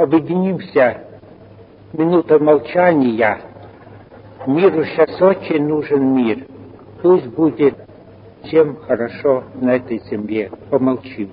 объединимся. Минута молчания. Миру сейчас очень нужен мир. Пусть будет всем хорошо на этой земле. Помолчим.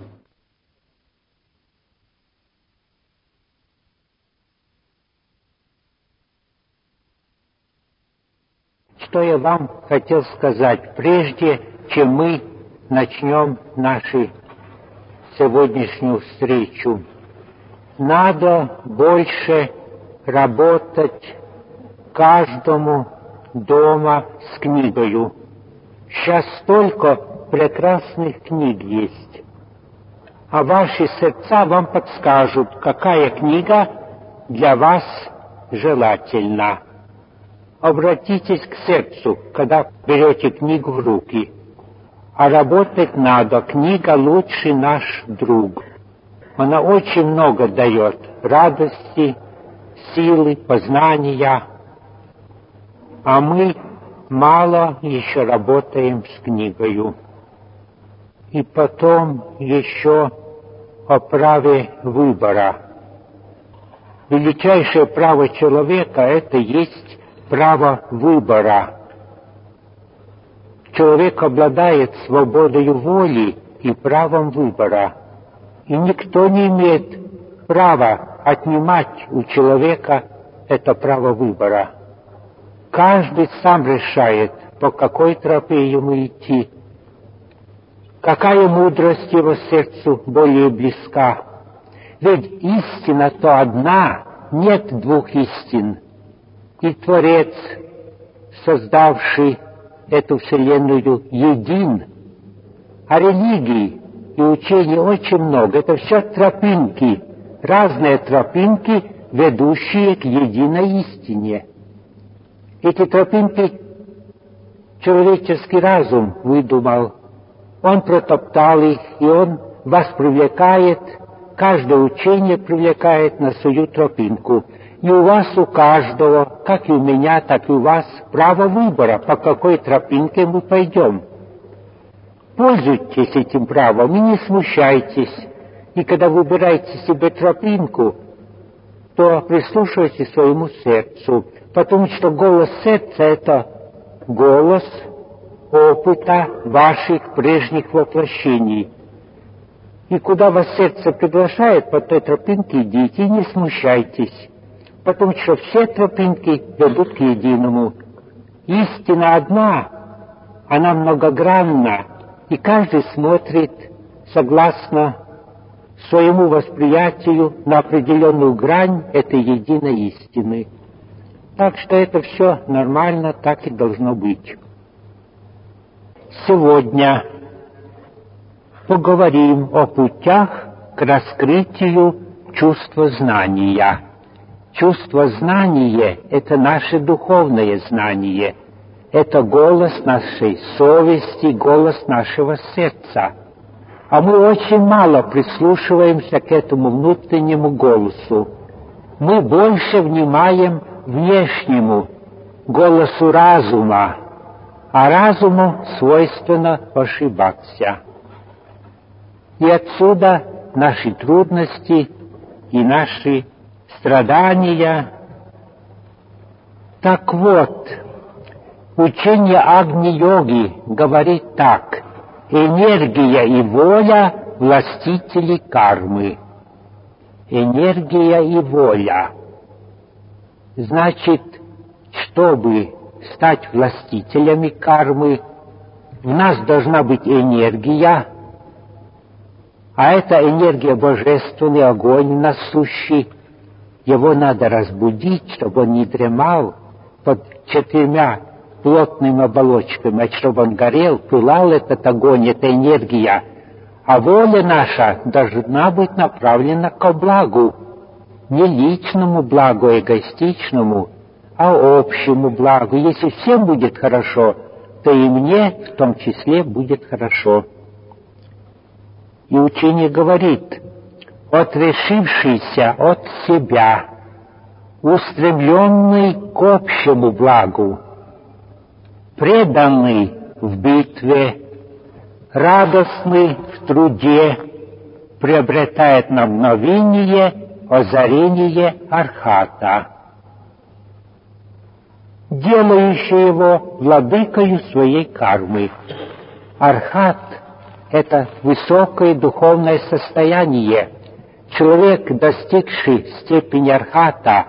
Что я вам хотел сказать, прежде чем мы начнем нашу сегодняшнюю встречу. Надо больше работать каждому дома с книгою. Сейчас столько прекрасных книг есть. А ваши сердца вам подскажут, какая книга для вас желательна. Обратитесь к сердцу, когда берете книгу в руки. А работать надо. Книга лучший наш друг. Она очень много дает радости, силы, познания. А мы мало еще работаем с книгою. И потом еще о праве выбора. Величайшее право человека — это есть право выбора. Человек обладает свободой воли и правом выбора. И никто не имеет права отнимать у человека это право выбора. Каждый сам решает, по какой тропе ему идти, какая мудрость его сердцу более близка. Ведь истина-то одна, нет двух истин. И Творец, создавший эту вселенную, един. А религий и учений очень много. Это все тропинки, разные тропинки, ведущие к единой истине. Эти тропинки человеческий разум выдумал. Он протоптал их, и он вас привлекает, каждое учение привлекает на свою тропинку. И у вас, у каждого, как и у меня, так и у вас, право выбора, по какой тропинке мы пойдем. Пользуйтесь этим правом и не смущайтесь. И когда выбираете себе тропинку, то прислушивайтесь к своему сердцу, потому что голос сердца — это голос опыта ваших прежних воплощений. И куда вас сердце приглашает, по той тропинке идите и не смущайтесь. Потому что все тропинки ведут к единому. Истина одна, она многогранна, и каждый смотрит согласно своему восприятию на определенную грань этой единой истины. Так что это все нормально, так и должно быть. Сегодня поговорим о путях к раскрытию чувства знания. Чувство знания — это наше духовное знание. Это голос нашей совести, голос нашего сердца. А мы очень мало прислушиваемся к этому внутреннему голосу. Мы больше внимаем внешнему, голосу разума, а разуму свойственно ошибаться. И отсюда наши трудности и наши страдания. Так вот, учение Агни-йоги говорит так: энергия и воля — властители кармы. Энергия и воля. Значит, чтобы стать властителями кармы, в нас должна быть энергия, а это энергия божественный огонь насущий. Его надо разбудить, чтобы он не дремал под 4 плотными оболочками, а чтобы он горел, пылал этот огонь, эта энергия. А воля наша должна быть направлена ко благу, не личному благу, эгоистичному, а общему благу. Если всем будет хорошо, то и мне в том числе будет хорошо. И учение говорит: отрешившийся от себя, устремленный к общему благу, преданный в битве, радостный в труде, приобретает на мгновение озарение архата, делающее его владыкою своей кармы. Архат — это высокое духовное состояние. Человек, достигший степени архата,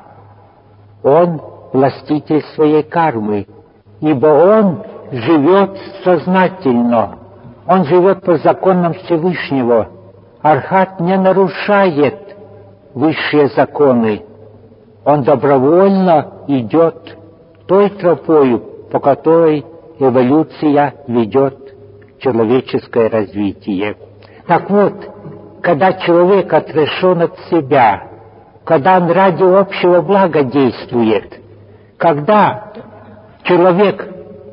он властитель своей кармы, ибо он живет сознательно, он живет по законам Всевышнего. Архат не нарушает высшие законы, он добровольно идет той тропою, по которой эволюция ведет человеческое развитие. Так вот, когда человек отрешен от себя, когда он ради общего блага действует, когда человек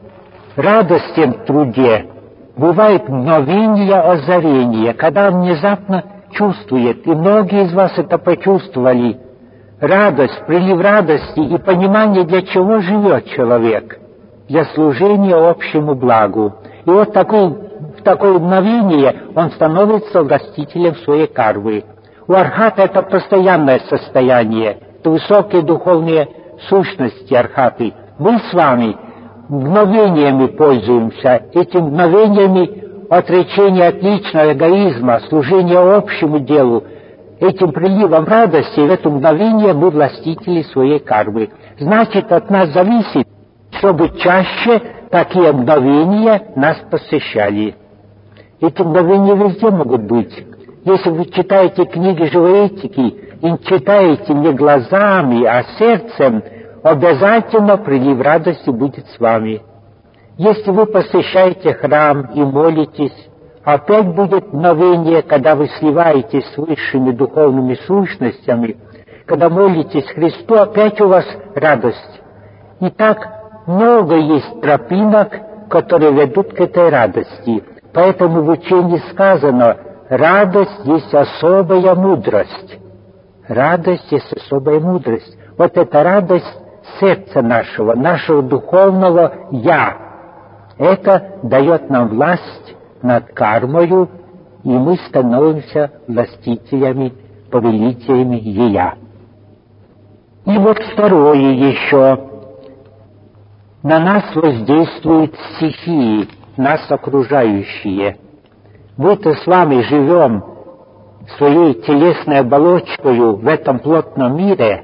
радостен в труде, бывает мгновение озарения, когда он внезапно чувствует, и многие из вас это почувствовали, радость, прилив радости и понимание, для чего живет человек, для служения общему благу. И вот в такое мгновение он становится властителем своей кармы. У архата это постоянное состояние, это высокие духовные сущности архаты. Мы с вами мгновениями пользуемся, этими мгновениями отречения от личного эгоизма, служения общему делу, этим приливом радости, в это мгновение мы властители своей кармы. Значит, от нас зависит, чтобы чаще такие мгновения нас посещали. Эти мгновения везде могут быть. Если вы читаете книги живой этики и читаете не глазами, а сердцем, обязательно прилив радости будет с вами. Если вы посещаете храм и молитесь, опять будет мгновение, когда вы сливаетесь с высшими духовными сущностями, когда молитесь Христу, опять у вас радость. И так много есть тропинок, которые ведут к этой радости. Поэтому в учении сказано: радость есть особая мудрость. Радость есть особая мудрость. Вот эта радость сердца нашего духовного «я», это дает нам власть над кармою, и мы становимся властителями, повелителями ея. И вот второе еще. На нас воздействуют стихии, нас окружающие. Мы-то с вами живем своей телесной оболочкой в этом плотном мире,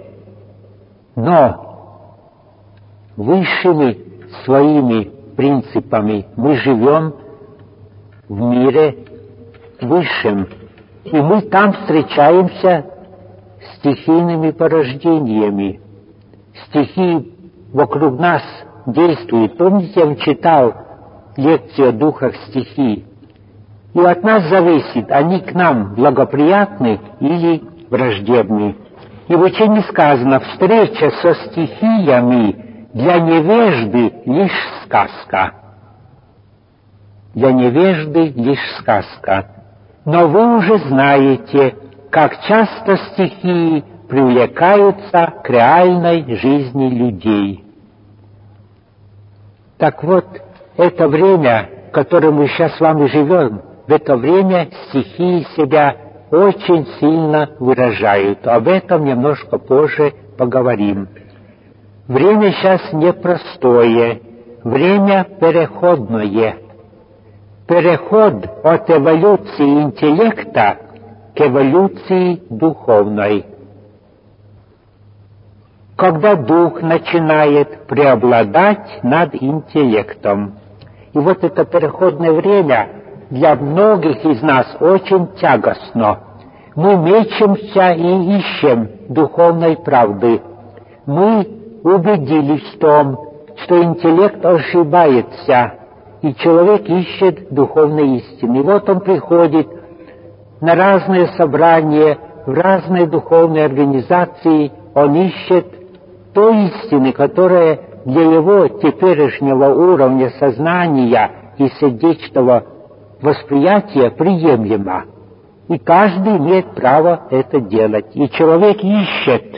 но высшими своими принципами мы живем в мире высшем, и мы там встречаемся с стихийными порождениями. Стихии вокруг нас действуют. Помните, я вам читал лекцию о духах стихий? И от нас зависит, они к нам благоприятны или враждебны. И в учении сказано: встреча со стихиями для невежды лишь сказка. Для невежды лишь сказка. Но вы уже знаете, как часто стихии привлекаются к реальной жизни людей. Так вот, это время, в котором мы сейчас с вами живем, в это время стихии себя очень сильно выражают. Об этом немножко позже поговорим. Время сейчас непростое, время переходное. Переход от эволюции интеллекта к эволюции духовной. Когда дух начинает преобладать над интеллектом. И вот это переходное время для многих из нас очень тягостно. Мы мечемся и ищем духовной правды. Мы убедились в том, что интеллект ошибается, и человек ищет духовной истины. И вот он приходит на разные собрания, в разные духовные организации, он ищет той истины, которая для его теперешнего уровня сознания и сердечного восприятия приемлема. И каждый имеет право это делать. И человек ищет.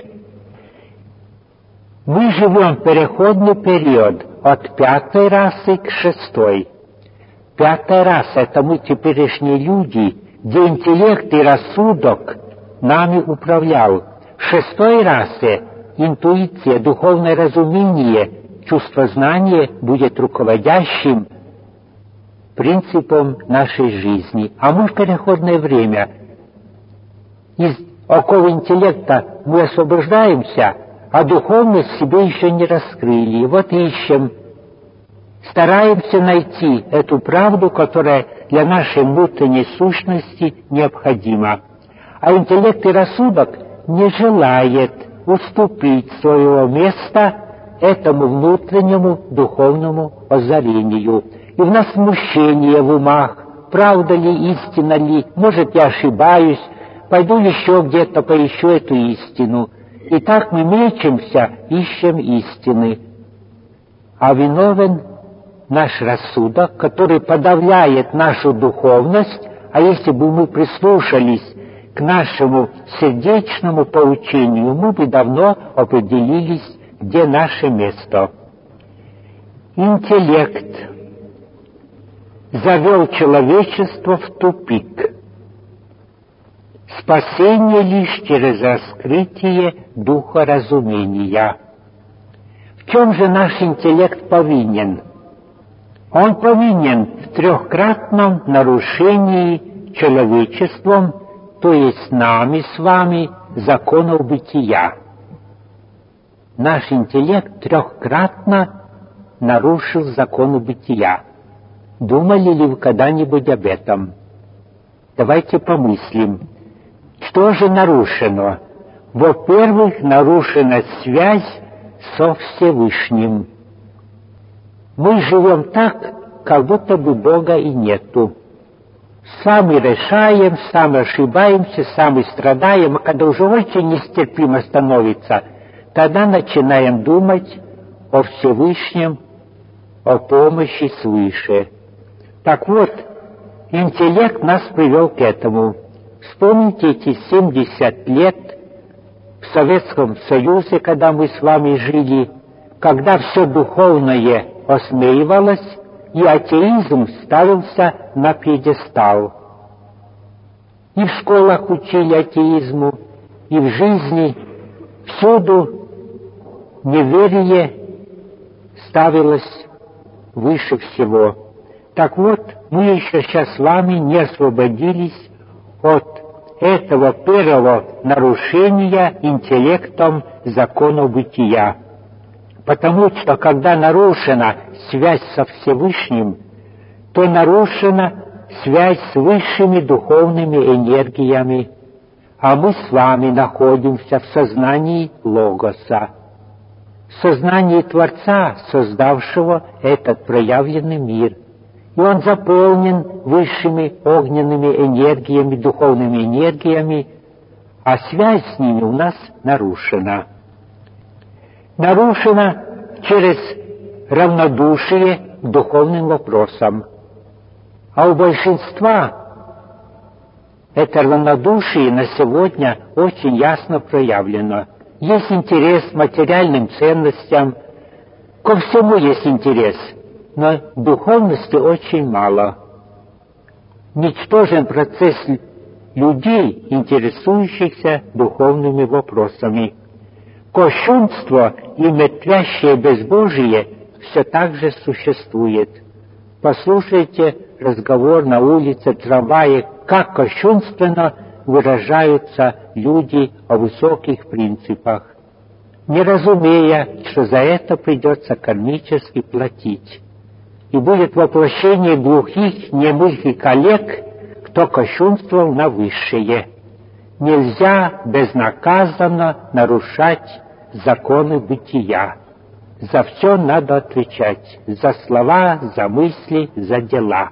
Мы живем в переходный период от 5-й расы к 6-й. 5-я раса — это мы теперешние люди, где интеллект и рассудок нами управлял. Шестой расе интуиция, духовное разумение, чувствознание будет руководящим принципом нашей жизни. А мы в переходное время из около интеллекта мы освобождаемся, а духовность себе еще не раскрыли. И вот ищем, стараемся найти эту правду, которая для нашей внутренней сущности необходима. А интеллект и рассудок не желает уступить своего места этому внутреннему духовному озарению. И в нас смущение в умах, правда ли, истина ли, может, я ошибаюсь, пойду еще где-то поищу эту истину. И так мы мечемся, ищем истины. А виновен наш рассудок, который подавляет нашу духовность, а если бы мы прислушались к нашему сердечному поучению, мы бы давно определились, где наше место. Интеллект завел человечество в тупик. Спасение лишь через раскрытие духа разумения. В чем же наш интеллект повинен? Он повинен в трехкратном нарушении человечеством, то есть нами с вами, законов бытия. Наш интеллект трехкратно нарушил законы бытия. Думали ли вы когда-нибудь об этом? Давайте помыслим. Что же нарушено? Во-первых, нарушена связь со Всевышним. Мы живем так, как будто бы Бога и нету. Сами решаем, сами ошибаемся, сами страдаем, а когда уже очень нестерпимо становится, тогда начинаем думать о Всевышнем, о помощи свыше. Так вот, интеллект нас привел к этому. Вспомните эти 70 лет в Советском Союзе, когда мы с вами жили, когда все духовное осмеивалось, и атеизм ставился на пьедестал. И в школах учили атеизму, и в жизни всюду неверие ставилось выше всего. Так вот, мы еще сейчас с вами не освободились от этого первого нарушения интеллектом законов бытия. Потому что, когда нарушена связь со Всевышним, то нарушена связь с высшими духовными энергиями, а мы с вами находимся в сознании Логоса, в сознании Творца, создавшего этот проявленный мир. И он заполнен высшими огненными энергиями, духовными энергиями, а связь с ними у нас нарушена. Нарушена через равнодушие к духовным вопросам. А у большинства это равнодушие на сегодня очень ясно проявлено. Есть интерес к материальным ценностям, ко всему есть интерес, но духовности очень мало. Ничтожен процесс людей, интересующихся духовными вопросами. Кощунство и мертвящее безбожие все так же существует. Послушайте разговор на улице, трамвае, как кощунственно выражаются люди о высоких принципах, не разумея, что за это придется кармически платить. И будет воплощение глухих, немых и калек, кто кощунствовал на высшее. Нельзя безнаказанно нарушать законы бытия. За все надо отвечать. За слова, за мысли, за дела.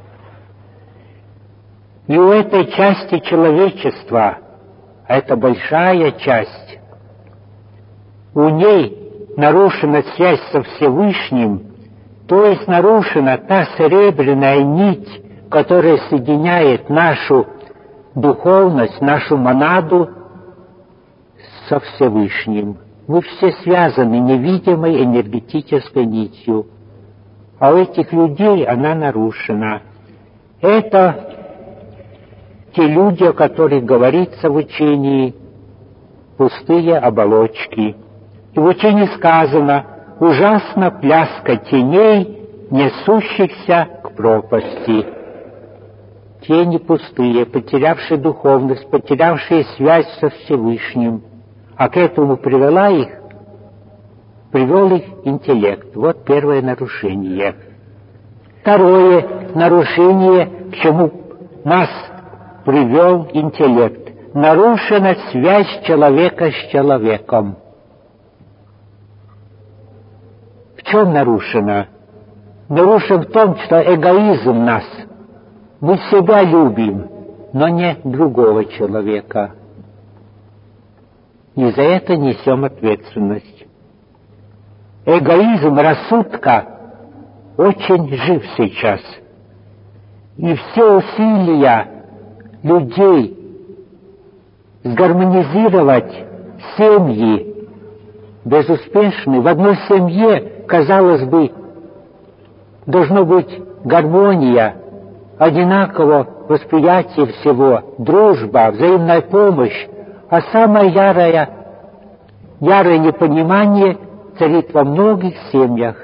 И у этой части человечества, а это большая часть, у ней нарушена связь со Всевышним, то есть нарушена та серебряная нить, которая соединяет нашу духовность, нашу монаду со Всевышним. Мы все связаны невидимой энергетической нитью, а у этих людей она нарушена. Это те люди, о которых говорится в учении, пустые оболочки. И в учении сказано: ужасна пляска теней, несущихся к пропасти. Тени пустые, потерявшие духовность, потерявшие связь со Всевышним. А к этому привел их интеллект. Вот первое нарушение. Второе нарушение, к чему нас привел интеллект. Нарушена связь человека с человеком. В чем нарушена? Нарушен в том, что эгоизм нас. Мы себя любим, но не другого человека. И за это несем ответственность. Эгоизм рассудка очень жив сейчас. И все усилия людей сгармонизировать семьи безуспешны. В одной семье, казалось бы, должно быть гармония, одинаково восприятие всего, дружба, взаимная помощь, а самое ярое непонимание царит во многих семьях.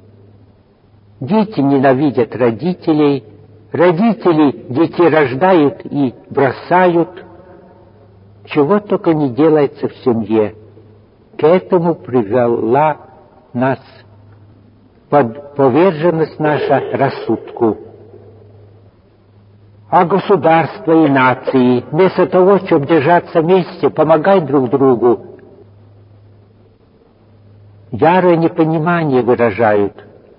Дети ненавидят родителей, родители детей рождают и бросают. Чего только не делается в семье. К этому привела нас поверженность наша рассудку. А государства и нации, вместо того, чтобы держаться вместе, помогать друг другу, ярое непонимание выражают,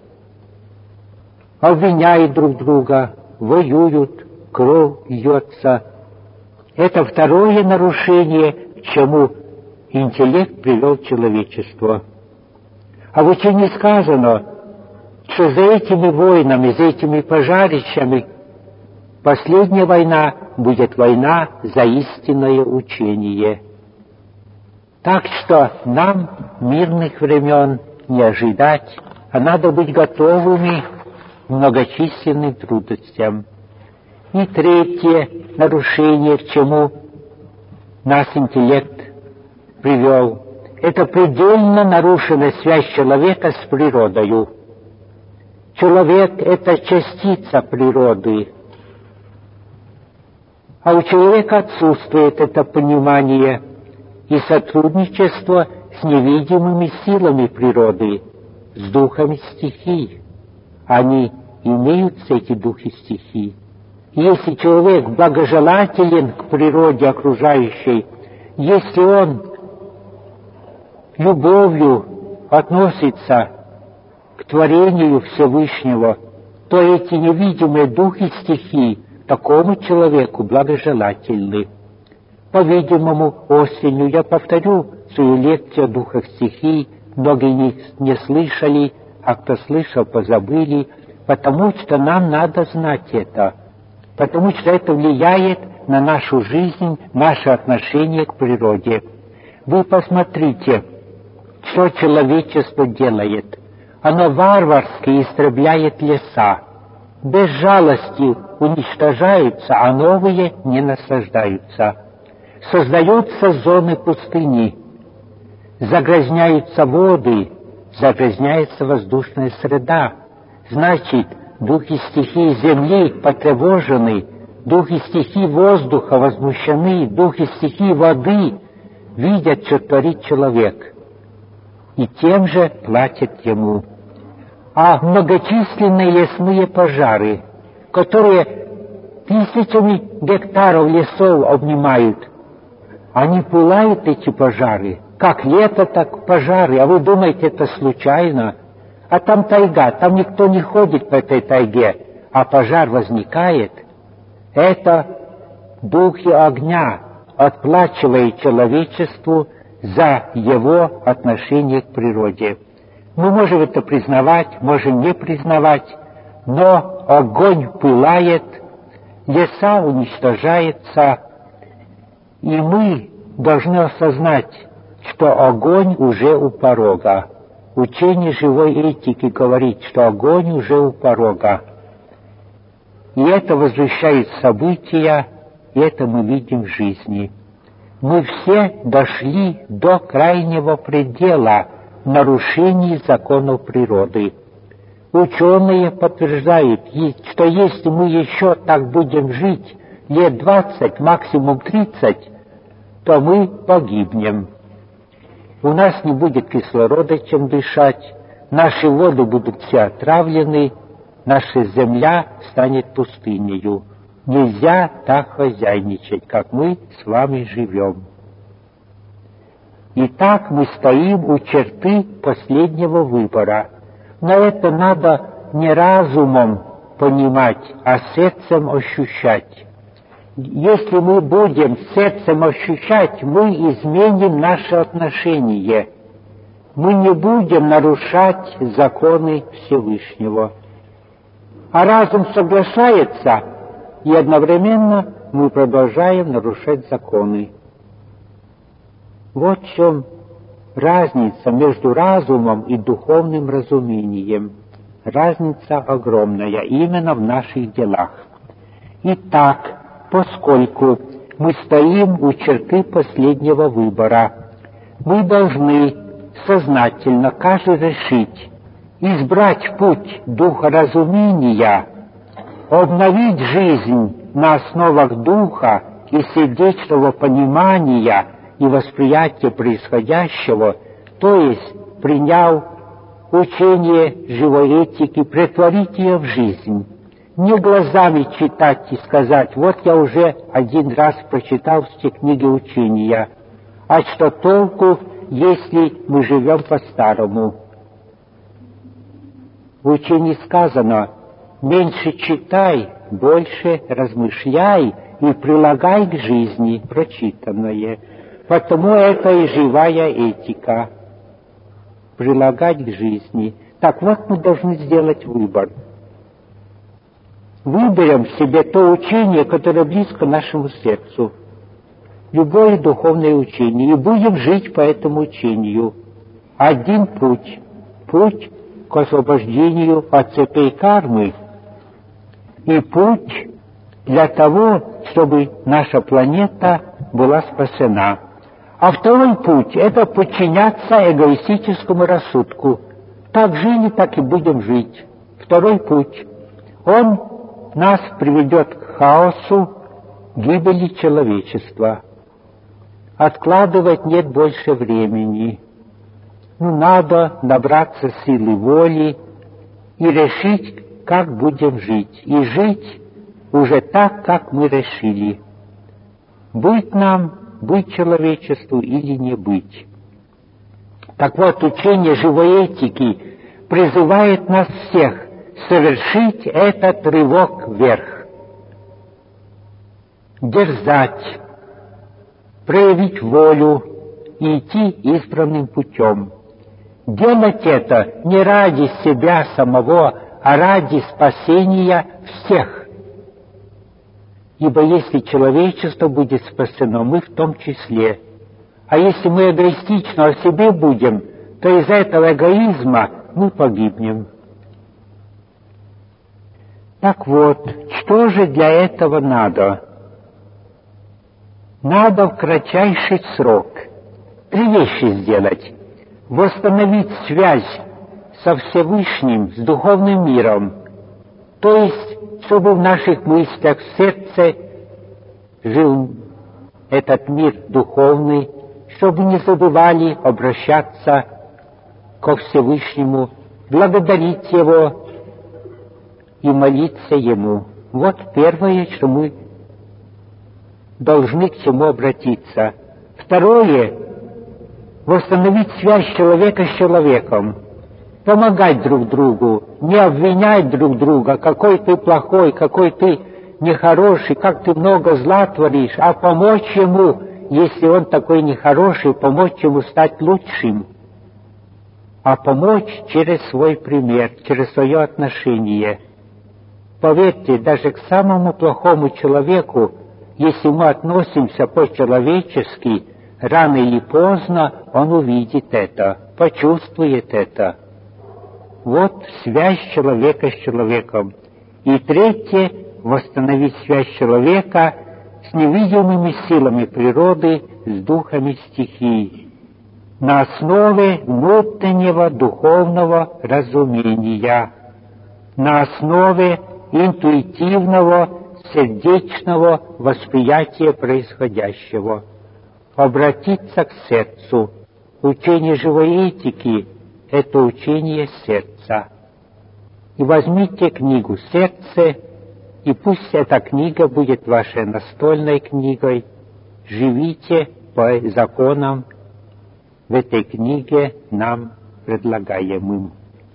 обвиняют друг друга, воюют, кровь льется. Это второе нарушение, к чему интеллект привел человечество. А в учении сказано, что за этими войнами, за этими пожарищами последняя война будет война за истинное учение. Так что нам мирных времен не ожидать, а надо быть готовыми к многочисленным трудностям. И третье нарушение, к чему нас интеллект привел, это предельно нарушена связь человека с природою. Человек — это частица природы, а у человека отсутствует это понимание и сотрудничество с невидимыми силами природы, с духами стихий. Они имеются, эти духи стихий. И если человек благожелателен к природе окружающей, если он любовью относится к творению Всевышнего, то эти невидимые духи стихий такому человеку благожелательны. По-видимому, осенью я повторю свою лекцию о духах стихий. Многие не слышали, а кто слышал, позабыли, потому что нам надо знать это, потому что это влияет на нашу жизнь, наше отношение к природе. Вы посмотрите, что человечество делает. Оно варварски истребляет леса, без жалости уничтожаются, а новые не насаждаются. Создаются зоны пустыни, загрязняются воды, загрязняется воздушная среда. Значит, духи стихии земли потревожены, духи стихии воздуха возмущены, духи стихии воды видят, что творит человек, и тем же платят ему. А многочисленные лесные пожары, которые тысячами гектаров лесов обнимают, они пылают, эти пожары. Как лето, так пожары. А вы думаете, это случайно? А там тайга, там никто не ходит по этой тайге, а пожар возникает. Это духи огня отплачивают человечеству за его отношение к природе. Мы можем это признавать, можем не признавать, но огонь пылает, леса уничтожаются, и мы должны осознать, что огонь уже у порога. Учение живой этики говорит, что огонь уже у порога. И это возвращает события, и это мы видим в жизни. Мы все дошли до крайнего предела нарушений законов природы. Ученые подтверждают, что если мы еще так будем жить лет 20, максимум 30, то мы погибнем. У нас не будет кислорода, чем дышать, наши воды будут все отравлены, наша земля станет пустынею. Нельзя так хозяйничать, как мы с вами живем. Итак, мы стоим у черты последнего выбора. Но это надо не разумом понимать, а сердцем ощущать. Если мы будем сердцем ощущать, мы изменим наше отношение. Мы не будем нарушать законы Всевышнего. А разум соглашается, и одновременно мы продолжаем нарушать законы. Вот в чем разница между разумом и духовным разумением. Разница огромная именно в наших делах. Итак, поскольку мы стоим у черты последнего выбора, мы должны сознательно каждый решить избрать путь духоразумения, обновить жизнь на основах духа и сердечного понимания и восприятия происходящего, то есть, приняв учение живой этики, претворить ее в жизнь. Не глазами читать и сказать: вот я уже один раз прочитал все книги учения, а что толку, если мы живем по-старому? В учении сказано: меньше читай, больше размышляй и прилагай к жизни прочитанное. Потому это и живая этика. Прилагать к жизни. Так вот, мы должны сделать выбор. Выберем себе то учение, которое близко нашему сердцу. Любое духовное учение. И будем жить по этому учению. Один путь. Путь к освобождению от цепей кармы. И путь для того, чтобы наша планета была спасена. А второй путь — это подчиняться эгоистическому рассудку. Так жили, так и будем жить. Второй путь. Он нас приведет к хаосу, гибели человечества. Откладывать нет больше времени. Надо набраться силы воли и решить, как будем жить. И жить уже так, как мы решили. Быть человечеству или не быть. Так вот, учение живой этики призывает нас всех совершить этот рывок вверх. Дерзать, проявить волю и идти избранным путем. Делать это не ради себя самого, а ради спасения всех. Ибо если человечество будет спасено, мы в том числе. А если мы эгоистично о себе будем, то из-за этого эгоизма мы погибнем. Так вот, что же для этого надо? Надо в кратчайший срок 3 вещи сделать. Восстановить связь со Всевышним, с духовным миром, то есть, чтобы в наших мыслях, в сердце жил этот мир духовный, чтобы не забывали обращаться ко Всевышнему, благодарить Его и молиться Ему. Вот первое, что мы должны к чему обратиться. Второе — восстановить связь человека с человеком. Помогать друг другу, не обвинять друг друга, какой ты плохой, какой ты нехороший, как ты много зла творишь, а помочь ему, если он такой нехороший, помочь ему стать лучшим. А помочь через свой пример, через свое отношение. Поверьте, даже к самому плохому человеку, если мы относимся по-человечески, рано или поздно он увидит это, почувствует это. Вот связь человека с человеком. И третье — восстановить связь человека с невидимыми силами природы, с духами стихий на основе внутреннего духовного разумения, на основе интуитивного сердечного восприятия происходящего. Обратиться к сердцу. Учение живой этики — это учение сердца. И возьмите книгу «Сердце», и пусть эта книга будет вашей настольной книгой. Живите по законам в этой книге нам предлагаемым.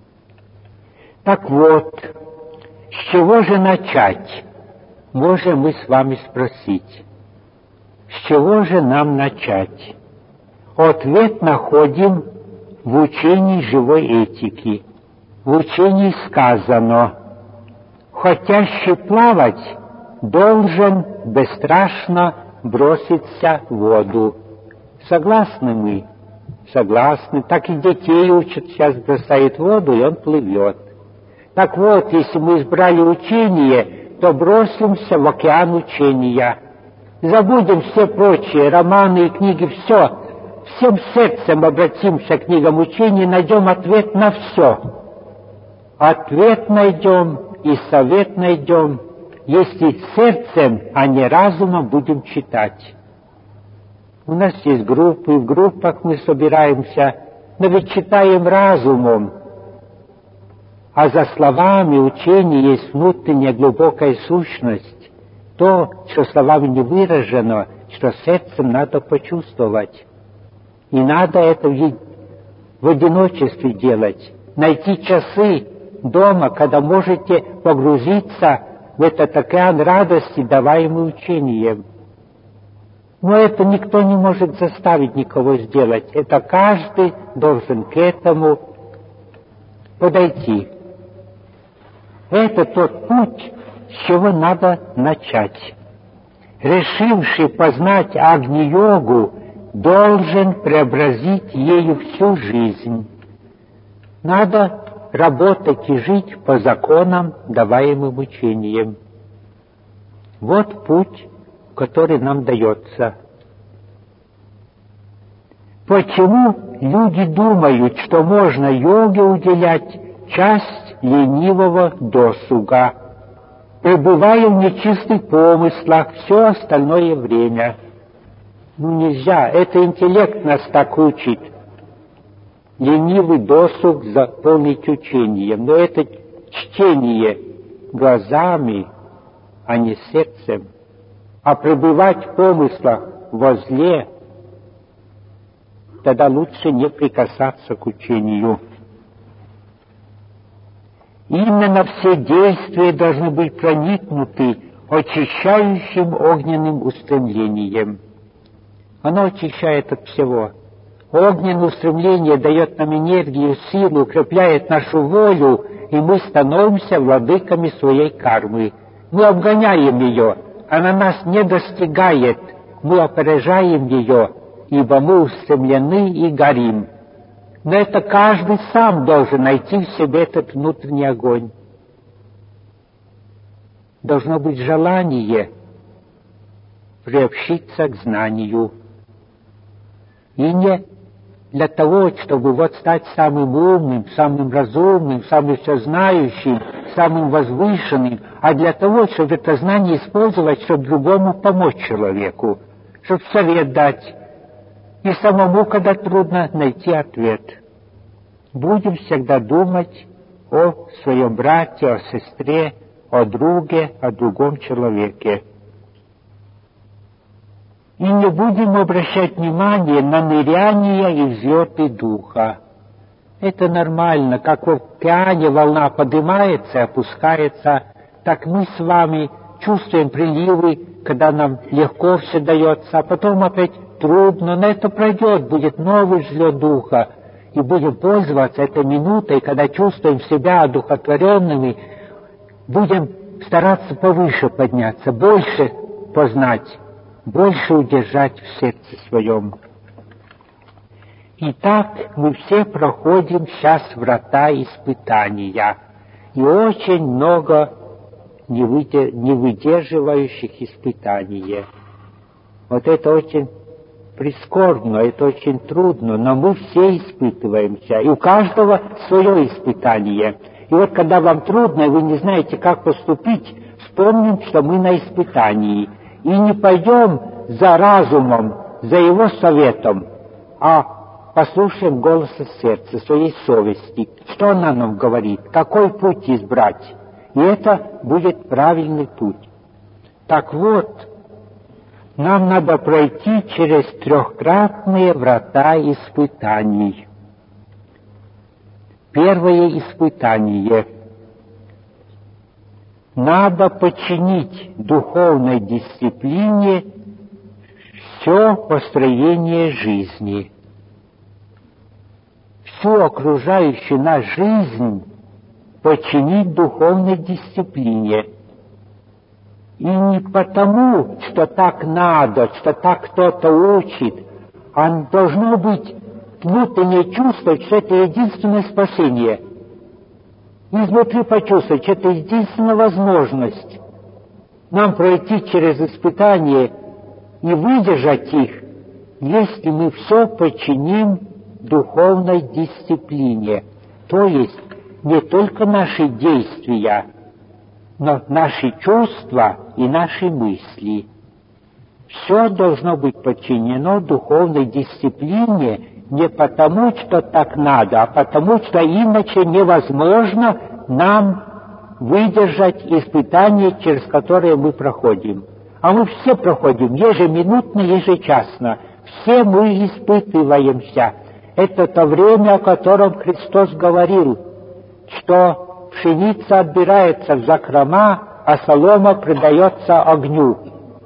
Так вот, с чего же начать? Можем мы с вами спросить. С чего же нам начать? Ответ находим в учении живой этики. В учении сказано: хотящий плавать должен бесстрашно броситься в воду. Согласны мы? Согласны. Так и детей учат, сейчас бросает в воду, и он плывет. Так вот, если мы избрали учение, то бросимся в океан учения. Забудем все прочие романы и книги, все. Всем сердцем обратимся к книгам учения и найдем ответ на все. Ответ найдем и совет найдем, если сердцем, а не разумом будем читать. У нас есть группы, в группах мы собираемся, но ведь читаем разумом. А за словами учения есть внутренняя глубокая сущность, то, что словами не выражено, что сердцем надо почувствовать. И надо это в одиночестве делать, найти часы дома, когда можете погрузиться в этот океан радости, даваемый учением. Но это никто не может заставить никого сделать. Это каждый должен к этому подойти. Это тот путь, с чего надо начать. Решивший познать Агни-йогу, должен преобразить ею всю жизнь. Надо работать и жить по законам, даваемым учением. Вот путь, который нам дается. Почему люди думают, что можно йоге уделять часть ленивого досуга, пребывая в нечистых помыслах все остальное время? Нельзя, это интеллект нас так учит. Ленивый досуг заполнить учением, но это чтение глазами, а не сердцем. А пребывать в помыслах во зле, тогда лучше не прикасаться к учению. Именно все действия должны быть проникнуты очищающим огненным устремлением. Оно очищает от всего. Огненное устремление дает нам энергию, силу, укрепляет нашу волю, и мы становимся владыками своей кармы. Мы обгоняем ее, она нас не достигает, мы опережаем ее, ибо мы устремлены и горим. Но это каждый сам должен найти в себе этот внутренний огонь. Должно быть желание приобщиться к знанию. И не для того, чтобы вот стать самым умным, самым разумным, самым всезнающим, самым возвышенным, а для того, чтобы это знание использовать, чтобы другому помочь человеку, чтобы совет дать, и самому, когда трудно, найти ответ. Будем всегда думать о своем брате, о сестре, о друге, о другом человеке. И не будем обращать внимание на ныряния и взлеты духа. Это нормально, как в океане волна поднимается и опускается, так мы с вами чувствуем приливы, когда нам легко все дается, а потом опять трудно, но это пройдет, будет новый взлет духа, и будем пользоваться этой минутой, когда чувствуем себя одухотворенными, будем стараться повыше подняться, больше познать, больше удержать в сердце своем. Итак, мы все проходим сейчас врата испытания, и очень много не выдерживающих испытания. Вот это очень прискорбно, это очень трудно, но мы все испытываемся, и у каждого свое испытание. И вот когда вам трудно, и вы не знаете, как поступить, вспомним, что мы на испытании, и не пойдем за разумом, за его советом, а послушаем голоса сердца, своей совести, что она нам говорит, какой путь избрать, и это будет правильный путь. Так вот, нам надо пройти через трехкратные врата испытаний. Первое испытание. Надо подчинить духовной дисциплине все построение жизни. Всю окружающую нас жизнь подчинить духовной дисциплине. И не потому, что так надо, что так кто-то учит, а должно быть внутреннее чувство, что это единственное спасение. Изнутри почувствовать, что это единственная возможность нам пройти через испытания и выдержать их, если мы все подчиним духовной дисциплине, то есть не только наши действия, но наши чувства и наши мысли. Все должно быть подчинено духовной дисциплине не потому, что так надо, а потому, что иначе невозможно нам выдержать испытания, через которые мы проходим. А мы все проходим ежеминутно, ежечасно. Все мы испытываемся. Это то время, о котором Христос говорил, что пшеница отбирается в закрома, а солома предается огню.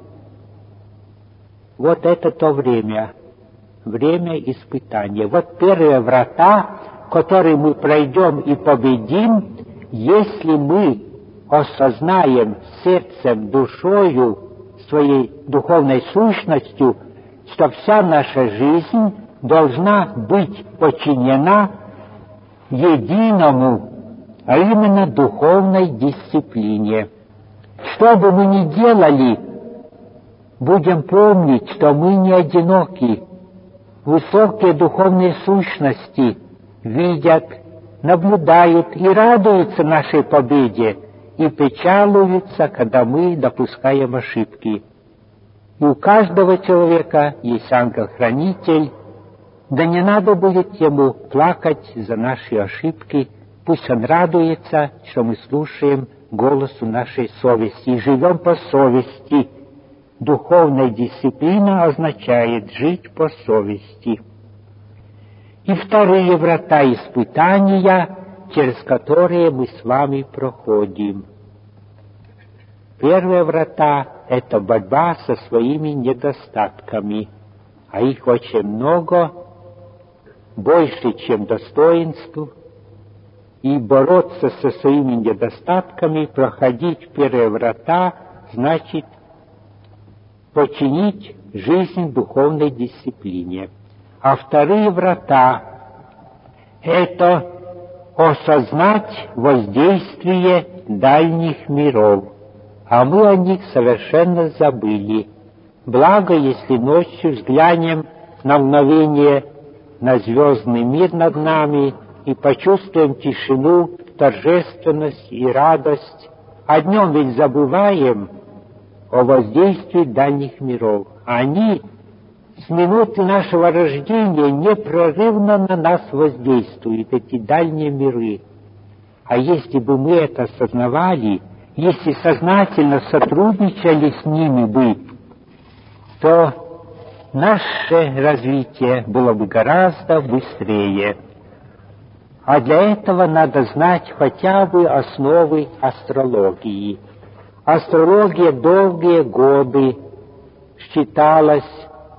Вот это то время испытания. Вот первые врата, которые мы пройдем и победим, если мы осознаем сердцем, душою, своей духовной сущностью, что вся наша жизнь должна быть подчинена единому, а именно духовной дисциплине. Что бы мы ни делали, будем помнить, что мы не одиноки. Высокие духовные сущности видят, наблюдают и радуются нашей победе, и печалуются, когда мы допускаем ошибки. И у каждого человека есть ангел-хранитель, да не надо будет ему плакать за наши ошибки, пусть он радуется, что мы слушаем голосу нашей совести и живем по совести. Духовная дисциплина означает жить по совести. И вторые врата испытания, через которые мы с вами проходим. Первые врата — это борьба со своими недостатками, а их очень много, больше, чем достоинств, и бороться со своими недостатками, проходить первые врата, значит подчинить жизнь духовной дисциплине. А вторые врата — это осознать воздействие дальних миров, а мы о них совершенно забыли. Благо, если ночью взглянем на мгновение на звездный мир над нами и почувствуем тишину, торжественность и радость, а днем ведь забываем о воздействии дальних миров. Они с минуты нашего рождения непрерывно на нас воздействуют, эти дальние миры. А если бы мы это осознавали, если сознательно сотрудничали с ними бы, то наше развитие было бы гораздо быстрее. А для этого надо знать хотя бы основы астрологии. Астрология долгие годы считалась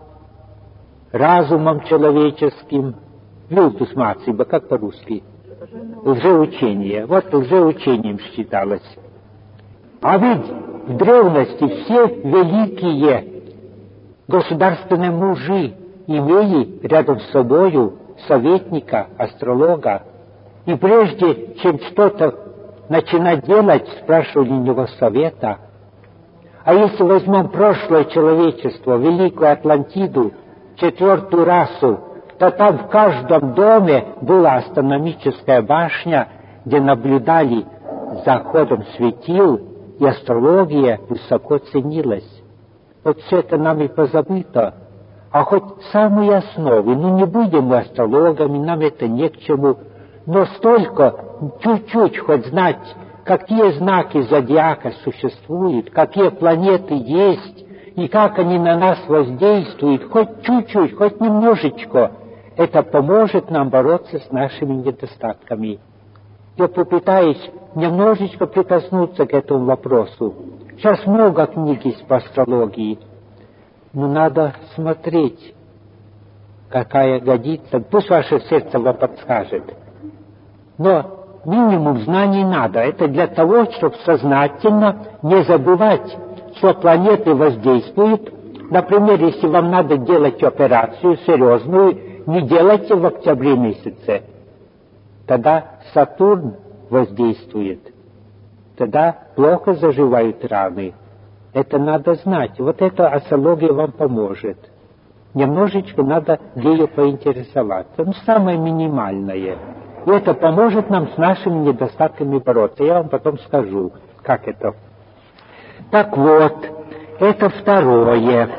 разумом человеческим, вилтус мациба, как по-русски, лжеучение. Вот лжеучением считалось. А ведь в древности все великие государственные мужи имели рядом с собою советника, астролога, и прежде чем что-то начинать делать, спрашивали у него совета. А если возьмем прошлое человечество, Великую Атлантиду, 4-ю расу, то там в каждом доме была астрономическая башня, где наблюдали за ходом светил, и астрология высоко ценилась. Вот все это нами позабыто. А хоть самые основы, не будем мы астрологами, нам это не к чему, но столько, чуть-чуть хоть знать, какие знаки зодиака существуют, какие планеты есть, и как они на нас воздействуют, хоть чуть-чуть, хоть немножечко, это поможет нам бороться с нашими недостатками. Я попытаюсь немножечко прикоснуться к этому вопросу. Сейчас много книг есть по астрологии, но надо смотреть, какая годится. Пусть ваше сердце вам подскажет. Но минимум знаний надо. Это для того, чтобы сознательно не забывать, что планеты воздействуют. Например, если вам надо делать операцию серьезную, не делайте в октябре месяце. Тогда Сатурн воздействует. Тогда плохо заживают раны. Это надо знать. Вот эта астрология вам поможет. Немножечко надо ею поинтересоваться. Самое минимальное. И это поможет нам с нашими недостатками бороться. Я вам потом скажу, как это. Так вот, это второе.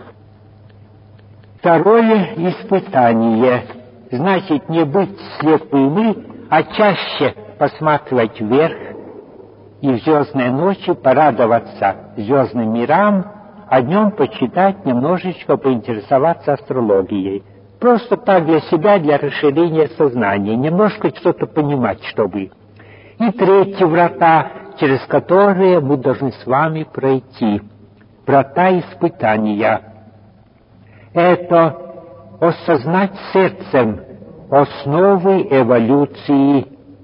Второе испытание. Значит, не быть слепыми, а чаще посматривать вверх и в звездные ночи порадоваться звездным мирам, а днем почитать, немножечко поинтересоваться астрологией. Просто так для себя, для расширения сознания, немножко что-то понимать, чтобы. И третьи врата, через которые мы должны с вами пройти. Врата испытания. Это осознать сердцем основы эволюции.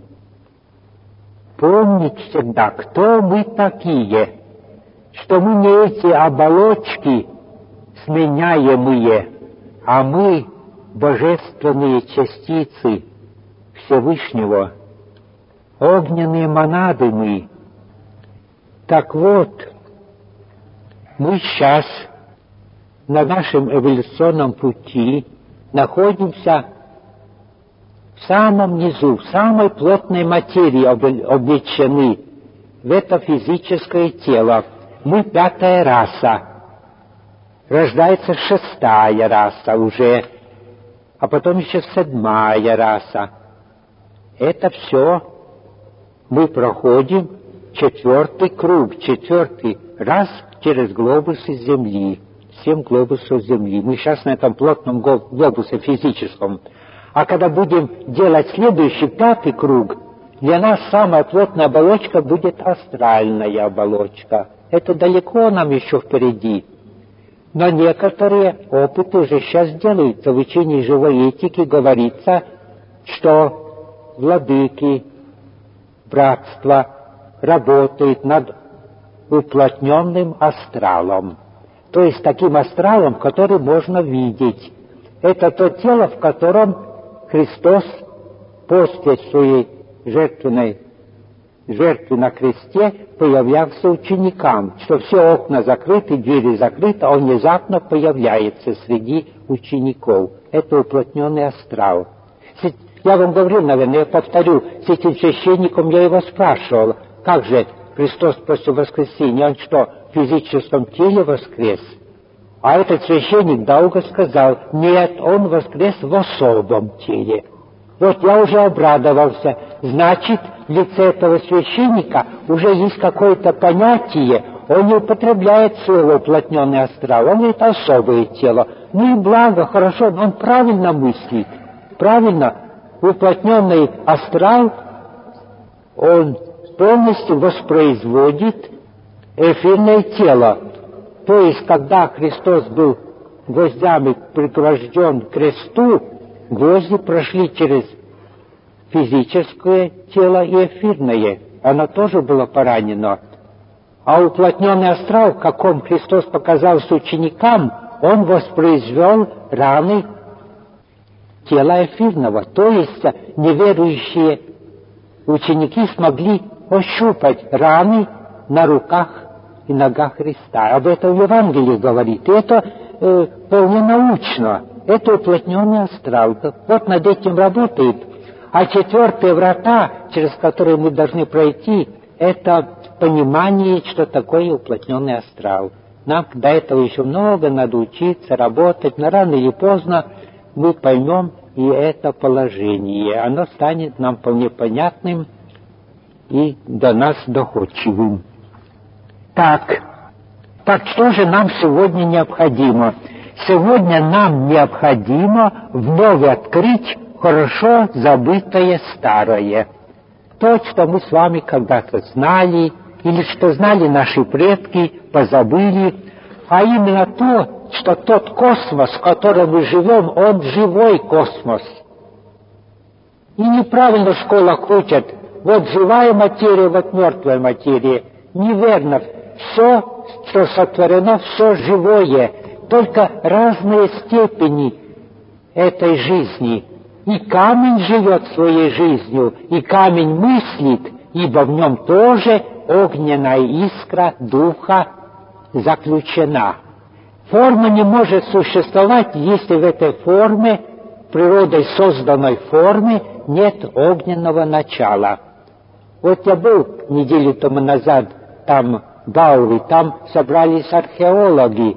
Помнить всегда, кто мы такие, что мы не эти оболочки сменяемые, а мы божественные частицы Всевышнего, огненные монады мы. Так вот, мы сейчас на нашем эволюционном пути находимся в самом низу, в самой плотной материи облечены в это физическое тело. Мы 5-я раса. Рождается 6-я раса уже, а потом еще 7-я раса. Это все мы проходим 4-й круг, 4-й раз через глобусы Земли. 7 глобусов Земли. Мы сейчас на этом плотном глобусе физическом. А когда будем делать следующий 5-й круг, для нас самая плотная оболочка будет астральная оболочка. Это далеко нам еще впереди. Но некоторые опыты уже сейчас делаются. В учении живой этики говорится, что владыки, братства работают над уплотненным астралом. То есть таким астралом, который можно видеть. Это то тело, в котором Христос после своей жертвы на кресте появлялся ученикам, что все окна закрыты, двери закрыты, а он внезапно появляется среди учеников. Это уплотненный астрал. Я вам говорил, наверное, я повторю, с этим священником я его спрашивал, как же Христос после воскресения, он что, в физическом теле воскрес? А этот священник долго сказал, нет, он воскрес в особом теле. Вот я уже обрадовался. Значит, в лице этого священника уже есть какое-то понятие, он не употребляет слово уплотненный астрал, он говорит особое тело. Ну и благо, хорошо, он правильно мыслит. Правильно, уплотненный астрал, он полностью воспроизводит эфирное тело. То есть, когда Христос был гвоздями пригвожден к кресту, гвозди прошли через физическое тело и эфирное. Оно тоже было поранено. А уплотненный астрал, в каком Христос показался ученикам, он воспроизвел раны тела эфирного. То есть, неверующие ученики смогли ощупать раны на руках и ногах Христа. Об этом в Евангелии говорит. И это вполне научно. Это уплотненный астрал. Вот над этим работает. А четвертые врата, через которые мы должны пройти, это понимание, что такое уплотненный астрал. Нам до этого еще много надо учиться, работать, но рано или поздно мы поймем и это положение. Оно станет нам вполне понятным и до нас доходчивым. Так что же нам сегодня необходимо? Сегодня нам необходимо вновь открыть хорошо забытое старое. То, что мы с вами когда-то знали, или что знали наши предки, позабыли, а именно то, что тот космос, в котором мы живем, он живой космос. И неправильно в школах учат, вот живая материя, вот мертвая материя. Неверно. Все, что сотворено, все живое, только разные степени этой жизни. И камень живет своей жизнью, и камень мыслит, ибо в нем тоже огненная искра духа заключена. Форма не может существовать, если в этой форме, природой созданной форме, нет огненного начала. Вот я был неделю тому назад там, в Бауре, там собрались археологи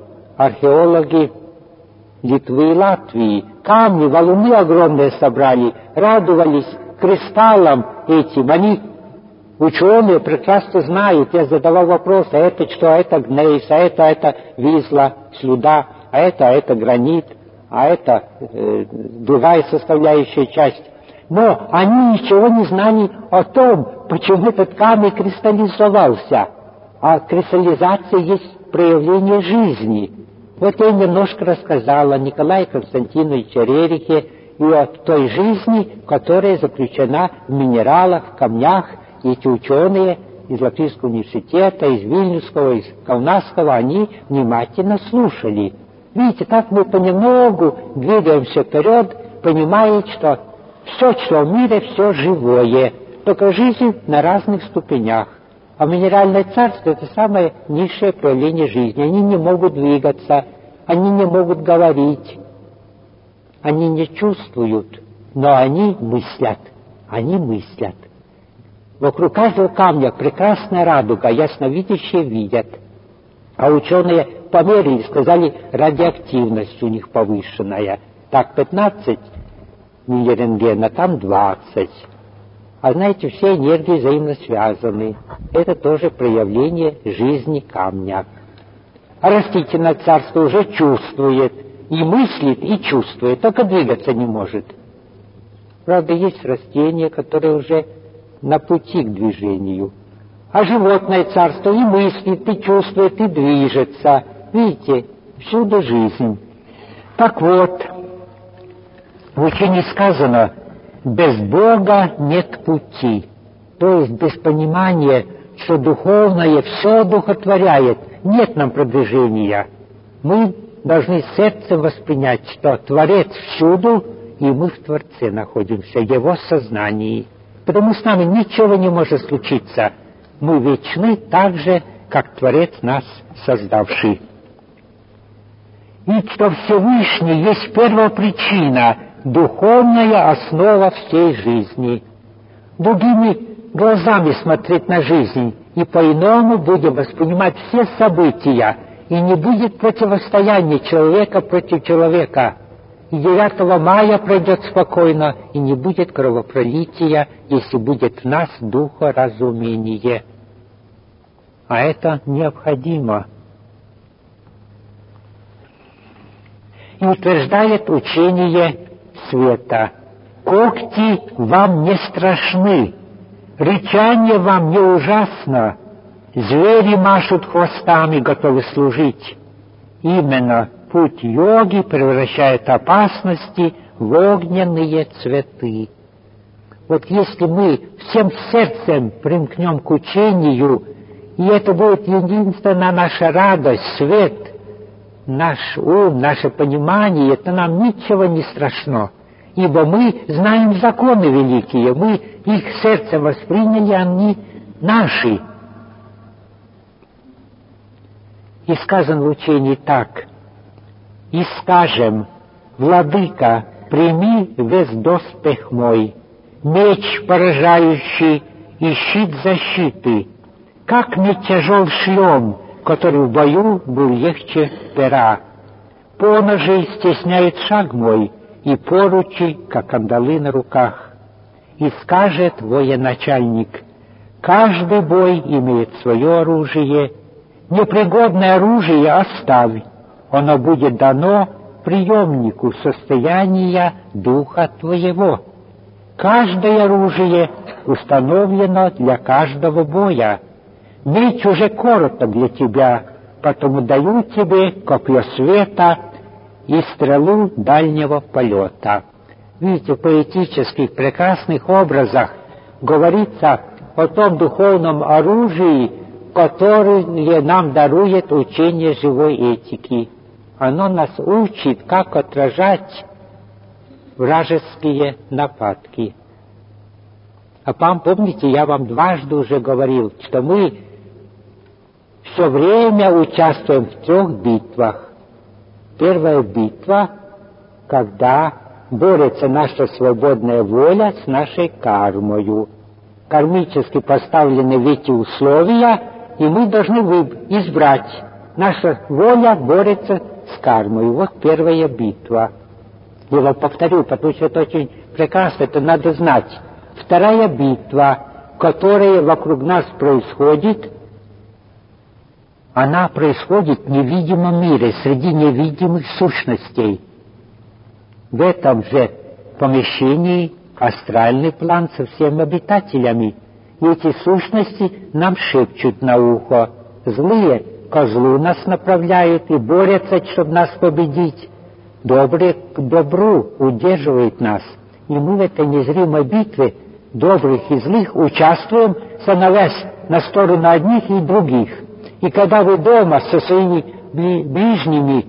Литвы и Латвии. Камни, валуны огромные собрали, радовались кристаллам этим. Они, ученые, прекрасно знают. Я задавал вопрос, а это что, а это гнейс, а это Визла, слюда, а это гранит, а это другая составляющая часть. Но они ничего не знали о том, почему этот камень кристаллизовался. А кристаллизация есть проявление жизни. Вот я немножко рассказал о Николае Константиновиче Рерихе и о той жизни, которая заключена в минералах, в камнях. И эти ученые из Латвийского университета, из Вильнюсского, из Каунасского, они внимательно слушали. Видите, так мы понемногу двигаемся вперед, понимая, что все, что в мире, все живое, только жизнь на разных ступенях. А минеральное царство — это самое низшее проявление жизни. Они не могут двигаться, они не могут говорить, они не чувствуют, но они мыслят. Вокруг каждого камня прекрасная радуга, ясновидящие видят. А ученые померили, сказали, радиоактивность у них повышенная. Так 15 миллирентгена, там 20. А знаете, все энергии взаимно связаны. Это тоже проявление жизни камня. А растительное царство уже чувствует, и мыслит, и чувствует, только двигаться не может. Правда, есть растения, которые уже на пути к движению. А животное царство и мыслит, и чувствует, и движется. Видите, всюду жизнь. Так вот, в учении сказано: без Бога нет пути. То есть без понимания, что духовное все одухотворяет, нет нам продвижения. Мы должны сердцем воспринять, что Творец всюду, и мы в Творце находимся, в Его сознании. Потому с нами ничего не может случиться. Мы вечны так же, как Творец нас создавший. И что Всевышний есть первопричина, духовная основа всей жизни. Другими глазами смотреть на жизнь, и по-иному будем воспринимать все события, и не будет противостояния человека против человека. И 9 мая пройдет спокойно, и не будет кровопролития, если будет в нас духоразумение. А это необходимо. И утверждает учение света: когти вам не страшны, рычание вам не ужасно, звери машут хвостами, готовы служить. Именно путь йоги превращает опасности в огненные цветы. Вот если мы всем сердцем примкнем к учению, и это будет единственная наша радость, свет, наш ум, наше понимание, это нам ничего не страшно, ибо мы знаем законы великие, мы их сердцем восприняли, они наши. И сказано в учении так: и скажем: «Владыка, прими весь доспех мой, меч поражающий и щит защиты. Как мне тяжел шлем, который в бою был легче пера. Поножи стесняет шаг мой, и поручи, как кандалы на руках». И скажет военачальник: «Каждый бой имеет свое оружие, непригодное оружие оставь, оно будет дано приемнику состояния духа твоего. Каждое оружие установлено для каждого боя. Меч уже короток для тебя, потому даю тебе копье света и стрелу дальнего полета». Видите, в поэтических прекрасных образах говорится о том духовном оружии, которое нам дарует учение живой этики. Оно нас учит, как отражать вражеские нападки. А помните, я вам дважды уже говорил, что мы все время участвуем в 3 битвах. Первая битва, когда борется наша свободная воля с нашей кармою. Кармически поставлены в эти условия, и мы должны избрать. Наша воля борется с кармой. Вот первая битва. Я вам повторю, потому что это очень прекрасно, это надо знать. Вторая битва, которая вокруг нас происходит, она происходит в невидимом мире, среди невидимых сущностей. В этом же помещении астральный план со всеми обитателями. И эти сущности нам шепчут на ухо. Злые ко злу нас направляют и борются, чтобы нас победить. Добрые к добру удерживают нас. И мы в этой незримой битве добрых и злых участвуем, становясь на сторону одних и других. И когда вы дома со своими ближними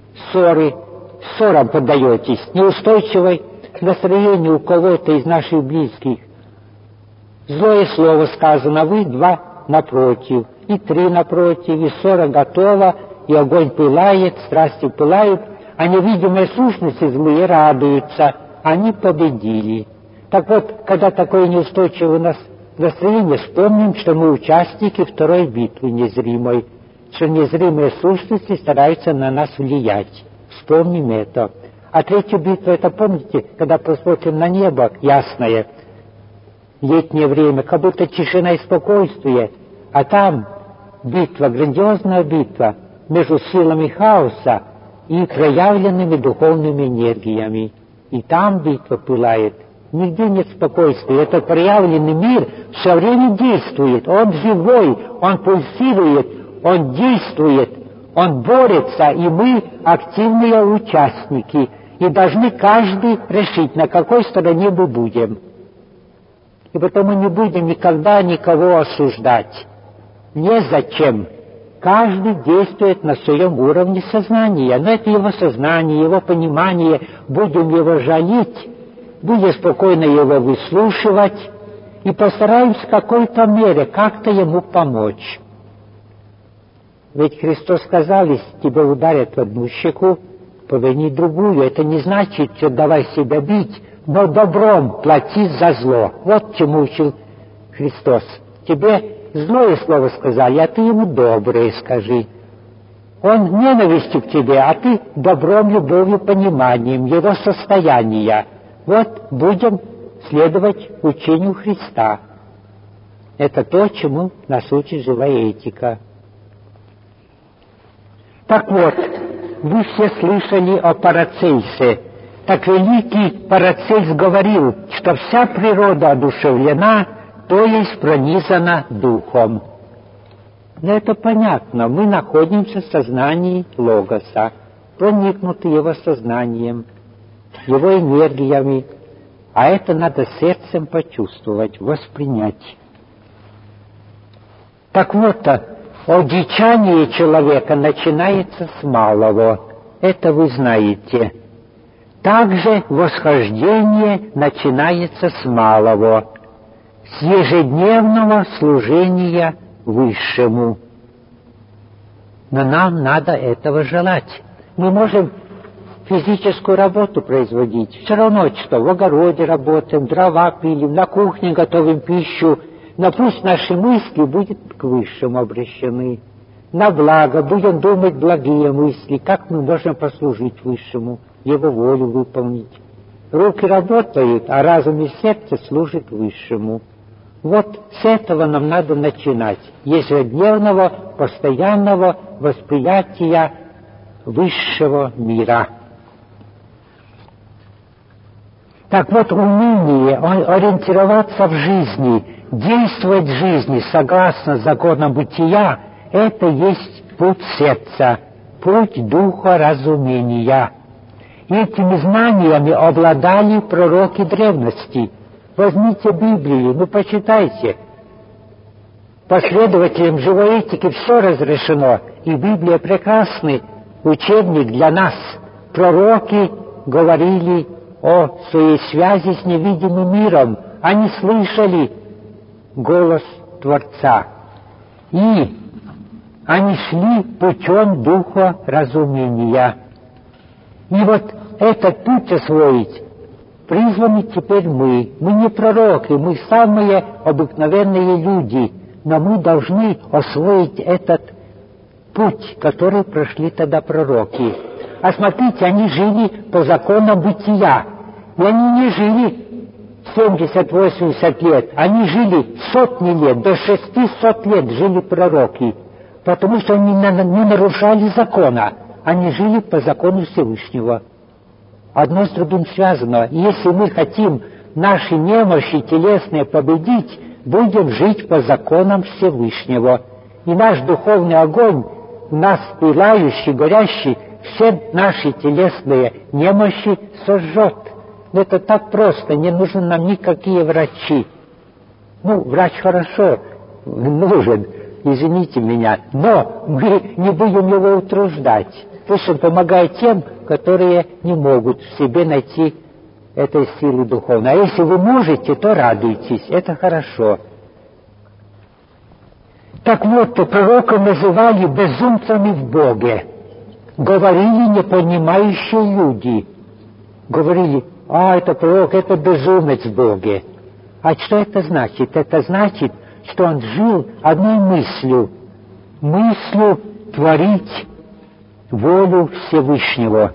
ссорам поддаетесь, неустойчивое настроение у кого-то из наших близких, злое слово сказано, вы 2 напротив, и 3 напротив, и ссора готова, и огонь пылает, страсти пылают, а невидимые сущности злые радуются, они победили. Так вот, когда такое неустойчивое настроение, вспомним, что мы участники второй битвы незримой, что незримые сущности стараются на нас влиять. Вспомним это. А третью битву, это помните, когда посмотрим на небо ясное, летнее время, как будто тишина и спокойствие, а там битва, грандиозная битва между силами хаоса и проявленными духовными энергиями. И там битва пылает. Нигде нет спокойствия. Этот проявленный мир все время действует. Он живой, он пульсирует, он действует, он борется, и мы активные участники. И должны каждый решить, на какой стороне мы будем. И потом мы не будем никогда никого осуждать. Незачем. Каждый действует на своем уровне сознания. Но это его сознание, его понимание. Будем его жалеть, будем спокойно его выслушивать и постараемся в какой-то мере как-то ему помочь. Ведь Христос сказал, если тебя ударят в одну щеку, поверни другую. Это не значит, что давай себя бить, но добром плати за зло. Вот чему учил Христос. Тебе злое слово сказали, а ты ему доброе скажи. Он ненавистью к тебе, а ты добром, любовью, пониманием его состояния. Вот будем следовать учению Христа. Это то, чему нас учит живая этика. Так вот, вы все слышали о Парацельсе. Так великий Парацельс говорил, что вся природа одушевлена, то есть пронизана духом. Но это понятно, мы находимся в сознании Логоса, проникнуты его сознанием, его энергиями, а это надо сердцем почувствовать, воспринять. Так вот, одичание человека начинается с малого, это вы знаете. Также восхождение начинается с малого, с ежедневного служения Высшему. Но нам надо этого желать. Мы можем физическую работу производить. Все равно, что в огороде работаем, дрова пилим, на кухне готовим пищу. Но пусть наши мысли будут к высшему обращены. На благо, будем думать благие мысли, как мы можем послужить высшему, его волю выполнить. Руки работают, а разум и сердце служат высшему. Вот с этого нам надо начинать. Ежедневного, постоянного восприятия высшего мира. Так вот, умение ориентироваться в жизни, действовать в жизни согласно законам бытия, это есть путь сердца, путь духа разумения. Этими знаниями обладали пророки древности. Возьмите Библию, почитайте. Последователям живой этики все разрешено, и Библия прекрасный учебник для нас. Пророки говорили о своей связи с невидимым миром. Они слышали голос Творца. И они шли путем духа разумения. И вот этот путь освоить призваны теперь мы. Мы не пророки, мы самые обыкновенные люди, но мы должны освоить этот путь, который прошли тогда пророки. А смотрите, они жили по законам бытия. И они не жили 70-80 лет, они жили сотни лет, до 600 лет жили пророки, потому что они не нарушали закона, они жили по закону Всевышнего. Одно с другим связано. И если мы хотим наши немощи телесные победить, будем жить по законам Всевышнего. И наш духовный огонь, в нас пылающий, горящий, все наши телесные немощи сожжет. Это так просто, не нужны нам никакие врачи. Врач хорошо, нужен, извините меня, но мы не будем его утруждать. Пусть он помогает тем, которые не могут в себе найти этой силы духовной. А если вы можете, то радуйтесь, это хорошо. Так вот, пророков называли безумцами в Боге. Говорили непонимающие люди. Говорили: это пророк, это безумец в Боге. А что это значит? Это значит, что он жил одной мыслью творить волю Всевышнего.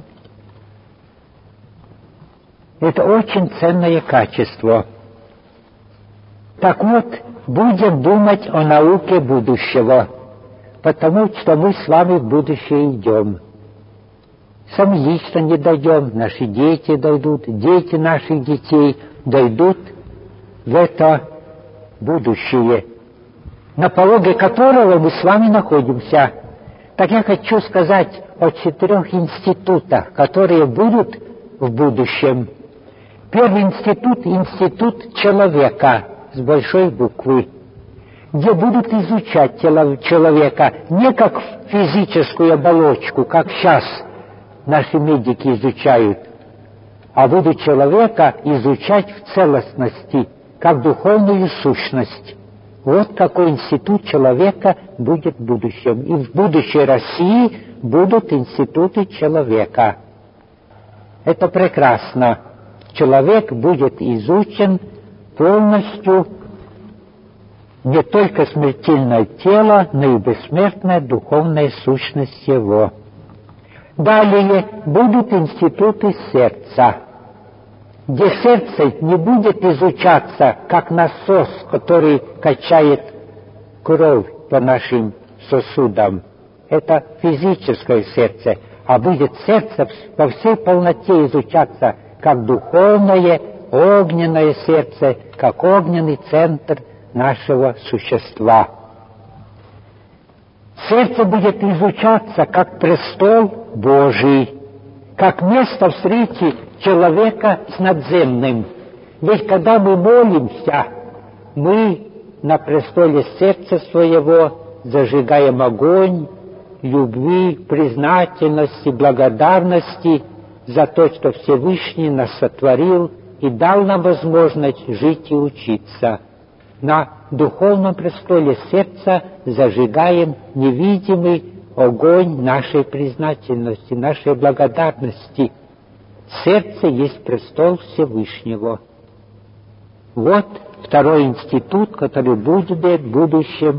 Это очень ценное качество. Так вот, будем думать о науке будущего, потому что мы с вами в будущее идем. Сами лично не дойдем, наши дети дойдут, дети наших детей дойдут в это будущее, на пороге которого мы с вами находимся. Так я хочу сказать о 4 институтах, которые будут в будущем. Первый институт — институт человека с большой буквы, где будут изучать человека не как физическую оболочку, как сейчас наши медики изучают, а будут человека изучать в целостности, как духовную сущность. Вот какой институт человека будет в будущем. И в будущей России будут институты человека. Это прекрасно. Человек будет изучен полностью, не только смертельное тело, но и бессмертная духовная сущность его. Далее будут институты сердца, где сердце не будет изучаться как насос, который качает кровь по нашим сосудам. Это физическое сердце, а будет сердце по всей полноте изучаться как духовное, огненное сердце, как огненный центр нашего существа. Сердце будет изучаться как престол Божий, как место встречи человека с надземным. Ведь когда мы молимся, мы на престоле сердца своего зажигаем огонь любви, признательности, благодарности за то, что Всевышний нас сотворил и дал нам возможность жить и учиться. На духовном престоле сердца зажигаем невидимый огонь нашей признательности, нашей благодарности. Сердце есть престол Всевышнего. Вот второй институт, который будет в будущем.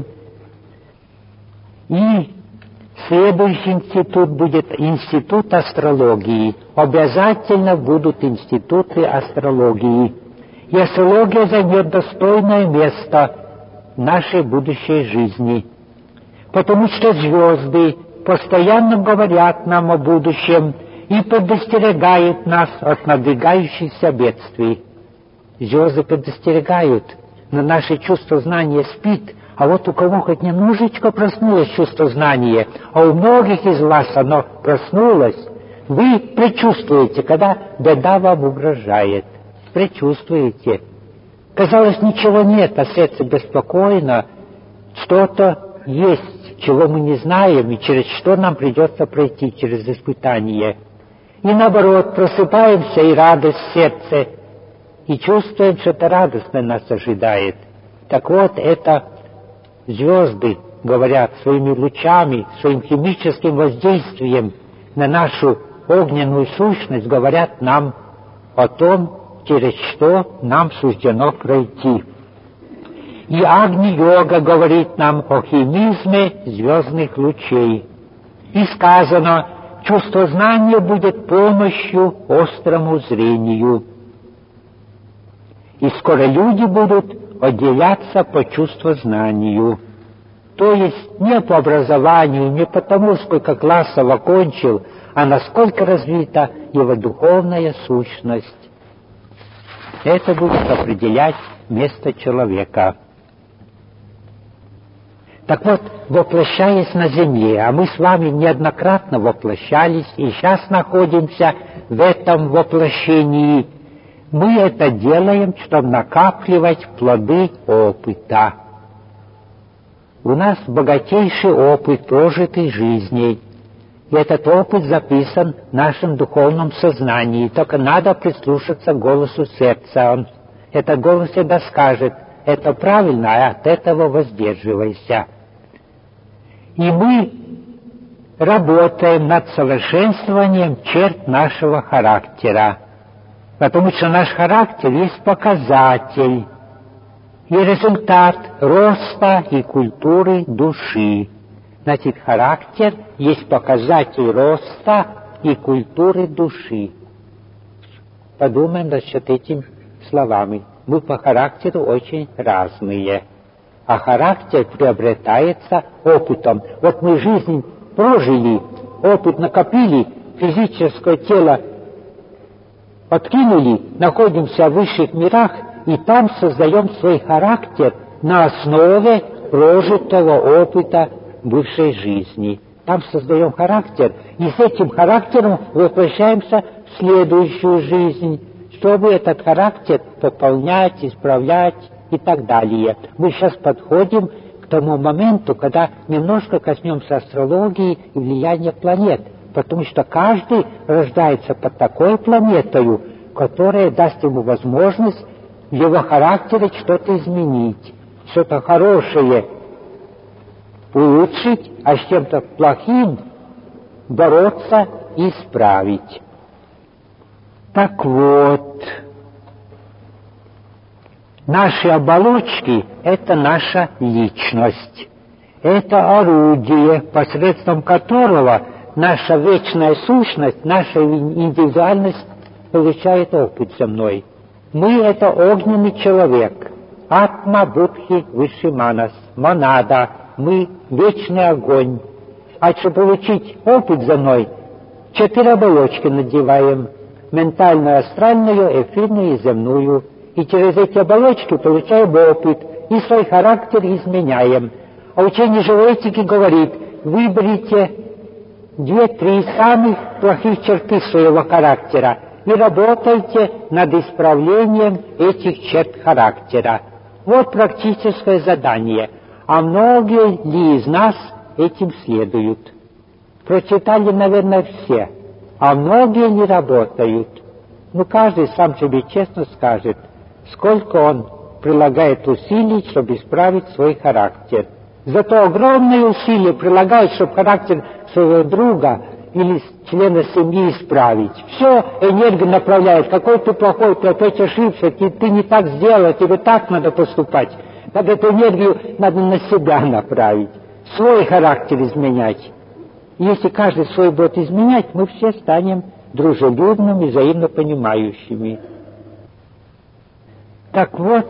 И следующий институт будет институт астрологии. Обязательно будут институты астрологии. И астрология займет достойное место в нашей будущей жизни. Потому что звезды постоянно говорят нам о будущем и предостерегают нас от надвигающихся бедствий. Звезды предостерегают, но наше чувство знания спит, а вот у кого хоть немножечко проснулось чувство знания, а у многих из вас оно проснулось, вы предчувствуете, когда беда вам угрожает. Предчувствуете. Казалось, ничего нет, а сердце беспокойно, что-то есть, чего мы не знаем, и через что нам придется пройти, через испытание. И наоборот, просыпаемся, и радость в сердце, и чувствуем, что это радостно нас ожидает. Так вот, это звезды говорят своими лучами, своим химическим воздействием на нашу огненную сущность, говорят нам о том, через что нам суждено пройти. И Агни-йога говорит нам о химизме звездных лучей. И сказано, чувство знания будет помощью острому зрению. И скоро люди будут отделяться по чувствознанию. То есть не по образованию, не потому, сколько классов окончил, а насколько развита его духовная сущность. Это будет определять место человека. Так вот, воплощаясь на земле, а мы с вами неоднократно воплощались и сейчас находимся в этом воплощении, мы это делаем, чтобы накапливать плоды опыта. У нас богатейший опыт прожитой жизни. И этот опыт записан в нашем духовном сознании. Только надо прислушаться к голосу сердца. Этот голос всегда скажет, это правильно, а от этого воздерживайся. И мы работаем над совершенствованием черт нашего характера. Потому что наш характер есть показатель и результат роста и культуры души. Значит, характер есть показатель роста и культуры души. Подумаем насчет этими словами. Мы по характеру очень разные, а характер приобретается опытом. Вот мы жизнь прожили, опыт накопили, физическое тело подкинули, находимся в высших мирах, и там создаем свой характер на основе прожитого опыта бывшей жизни. Там создаем характер, и с этим характером воплощаемся в следующую жизнь, чтобы этот характер пополнять, исправлять и так далее. Мы сейчас подходим к тому моменту, когда немножко коснемся астрологии и влияния планет, потому что каждый рождается под такой планетой, которая даст ему возможность в его характере что-то изменить, что-то хорошее улучшить, а с чем-то плохим бороться и исправить. Так вот, наши оболочки — это наша личность. Это орудие, посредством которого наша вечная сущность, наша индивидуальность получает опыт земной. Мы — это огненный человек, атма, будхи, высший манас, монада. Мы — вечный огонь. А чтобы получить опыт земной, 4 оболочки надеваем: ментальную, астральную, эфирную и земную. И через эти оболочки получаем опыт и свой характер изменяем. А учение живой этики говорит: выберите 2-3 самых плохих черты своего характера и работайте над исправлением этих черт характера. Вот практическое задание. А многие ли из нас этим следуют? Прочитали, наверное, все. А многие не работают. Каждый сам себе честно скажет, сколько он прилагает усилий, чтобы исправить свой характер. зато огромные усилия прилагают, чтобы характер своего друга или члена семьи исправить. Все энергию направляет. Какой ты плохой, ты опять ошибся, ты не так сделал, тебе так надо поступать. Так эту энергию надо на себя направить, свой характер изменять. Если каждый свой будет изменять, мы все станем дружелюбными, взаимно понимающими. Так вот,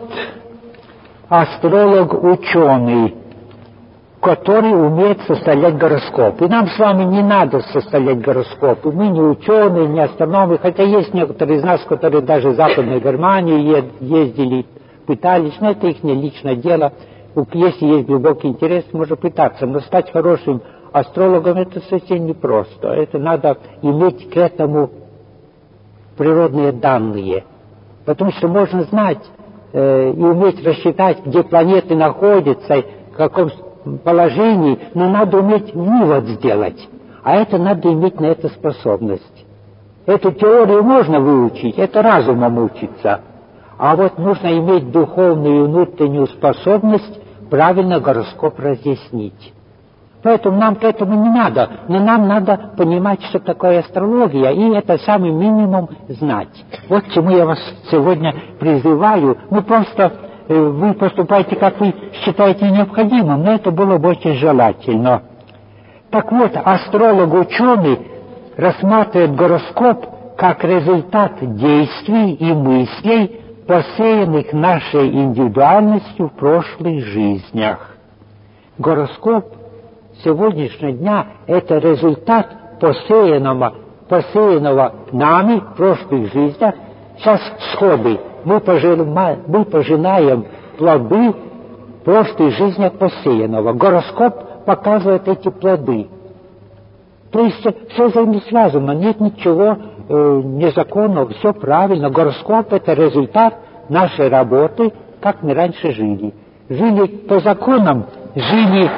астролог-ученый, который умеет составлять гороскоп. И нам с вами не надо составлять гороскопы. Мы не ученые, не астрономы, хотя есть некоторые из нас, которые даже в Западной Германии ездили, пытались, но это их личное дело. Если есть глубокий интерес, можно пытаться, но стать хорошим астрологом это совсем непросто. Это надо иметь к этому природные данные. Потому что можно знать и уметь рассчитать, где планеты находятся, в каком положении, но надо уметь вывод сделать. А это надо иметь на это способность. Эту теорию можно выучить, это разумом учиться. А вот нужно иметь духовную и внутреннюю способность правильно гороскоп разъяснить. Поэтому нам к этому не надо, но нам надо понимать, что такое астрология, и это самый минимум знать. Вот к чему я вас сегодня призываю. Ну, просто вы поступаете, как вы считаете необходимым, но это было бы очень желательно. Так вот, астролог-ученый рассматривает гороскоп как результат действий и мыслей, посеянных нашей индивидуальностью в прошлых жизнях. Гороскоп сегодняшнего дня – это результат посеянного нами в прошлых жизнях. Сейчас всходы. Мы пожинаем плоды в прошлых жизнях посеянного. Гороскоп показывает эти плоды. То есть все взаимосвязано, нет ничего незаконного, все правильно. Гороскоп – это результат нашей работы, как мы раньше жили. Жили по законам, жили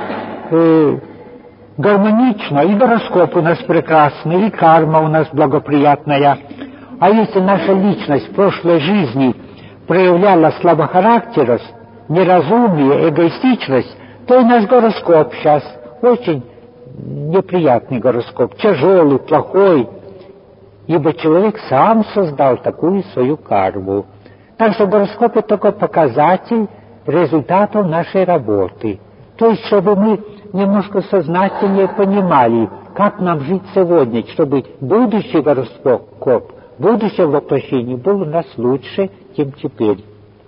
гармонично, и гороскоп у нас прекрасный, и карма у нас благоприятная. А если наша личность в прошлой жизни проявляла слабохарактерность, неразумие, эгоистичность, то и наш гороскоп сейчас очень неприятный гороскоп, тяжелый, плохой, ибо человек сам создал такую свою карму. Так что гороскоп — это только показатель результатов нашей работы. То есть, чтобы мы немножко сознательнее понимали, как нам жить сегодня, чтобы будущий гороскоп, будущее воплощение было у нас лучше, чем теперь.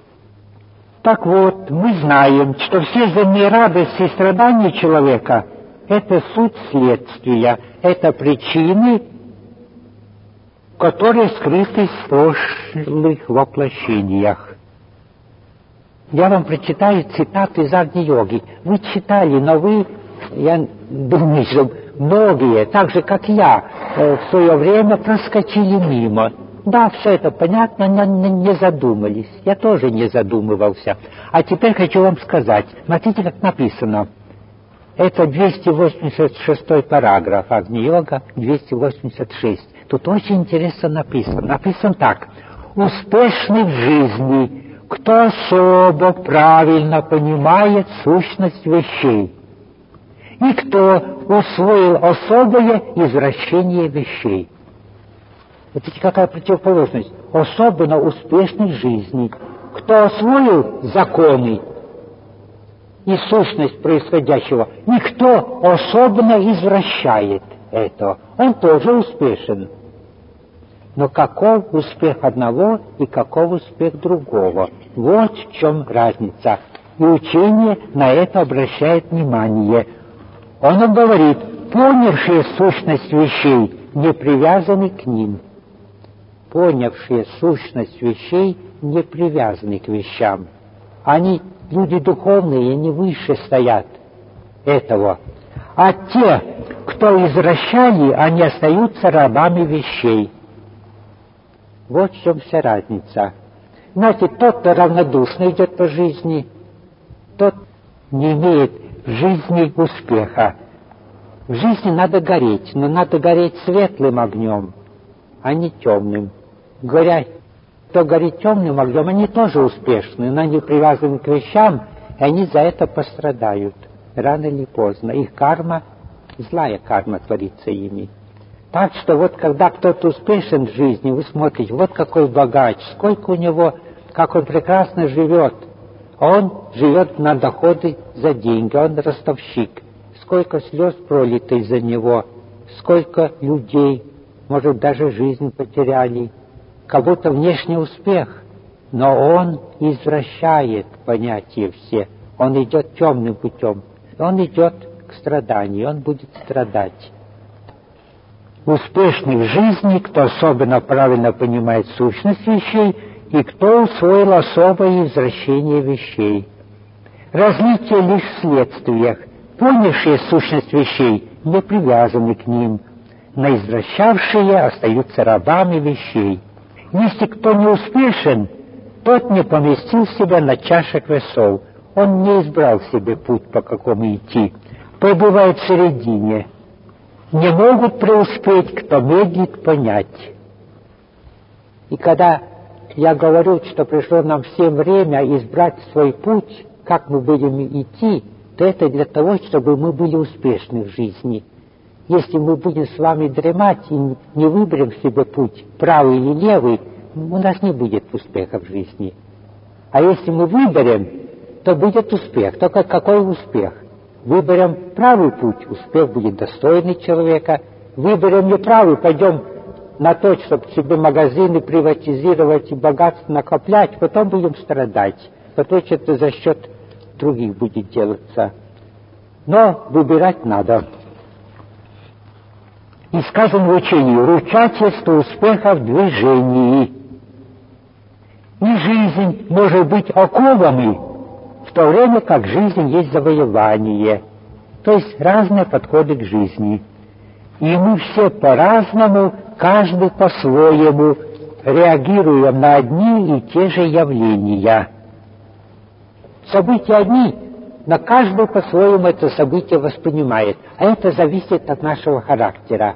Так вот, мы знаем, что все земные радости и страдания человека — это суть следствия, это причины, которые скрыты в прошлых воплощениях. Я вам прочитаю цитату из Агни-йоги. Вы читали, но вы, я думаю, что многие, так же, как я, в свое время проскочили мимо. Да, все это понятно, но не задумались. Я тоже не задумывался. А теперь хочу вам сказать. Смотрите, как написано. Это 286 параграф Агни-йога, 286. Тут очень интересно написано. Написано так. Успешный в жизни, кто особо правильно понимает сущность вещей, и кто усвоил особое извращение вещей. Вот видите, какая противоположность. Особенно успешный в жизни, кто освоил законы и сущность происходящего, никто особенно извращает это. Он тоже успешен. Но каков успех одного и каков успех другого? Вот в чем разница. И учение на это обращает внимание. Оно говорит, понявшие сущность вещей не привязаны к ним. Понявшие сущность вещей не привязаны к вещам. Они люди духовные, они выше стоят этого. А те, кто извращали, они остаются рабами вещей. Вот в чем вся разница. Знаете, тот, кто равнодушно идет по жизни, тот не имеет в жизни успеха. В жизни надо гореть, но надо гореть светлым огнем, а не темным. Говоря, кто горит темным огнем, они тоже успешны, но они привязаны к вещам, и они за это пострадают. рано или поздно. Их карма, злая карма творится ими. Так что вот когда кто-то успешен в жизни, вы смотрите, вот какой богач, сколько у него, как он прекрасно живет. Он живет на доходы за деньги, он ростовщик. Сколько слез пролито из-за него, сколько людей, может, даже жизнь потеряли. Как будто внешний успех, но он извращает понятия все. Он идет темным путем, он идет к страданию, он будет страдать. Успешный в жизни, кто особенно правильно понимает сущность вещей и кто усвоил особое извращение вещей. Различие лишь в следствиях. Понявшие сущность вещей не привязаны к ним, но извращавшие остаются рабами вещей. Если кто не успешен, тот не поместил себя на чашах весов, он не избрал себе путь, по какому идти, пребывает в середине. Не могут преуспеть, кто медлит понять. И когда я говорю, что пришло нам всем время избрать свой путь, как мы будем идти, то это для того, чтобы мы были успешны в жизни. Если мы будем с вами дремать и не выберем себе путь, правый или левый, у нас не будет успеха в жизни. А если мы выберем, то будет успех. Только какой успех? Выберем правый путь, успех будет достойный человека. Выберем неправый, пойдем на то, чтобы себе магазины приватизировать и богатство накоплять, потом будем страдать. Потом что-то за счет других будет делаться. Но выбирать надо. И сказано в учении: ручательство успеха в движении. И жизнь может быть оковами, в то время как жизнь есть завоевание. То есть разные подходы к жизни. И мы все по-разному, каждый по-своему, реагируем на одни и те же явления. События одни, но каждый по-своему это событие воспринимает. А это зависит от нашего характера.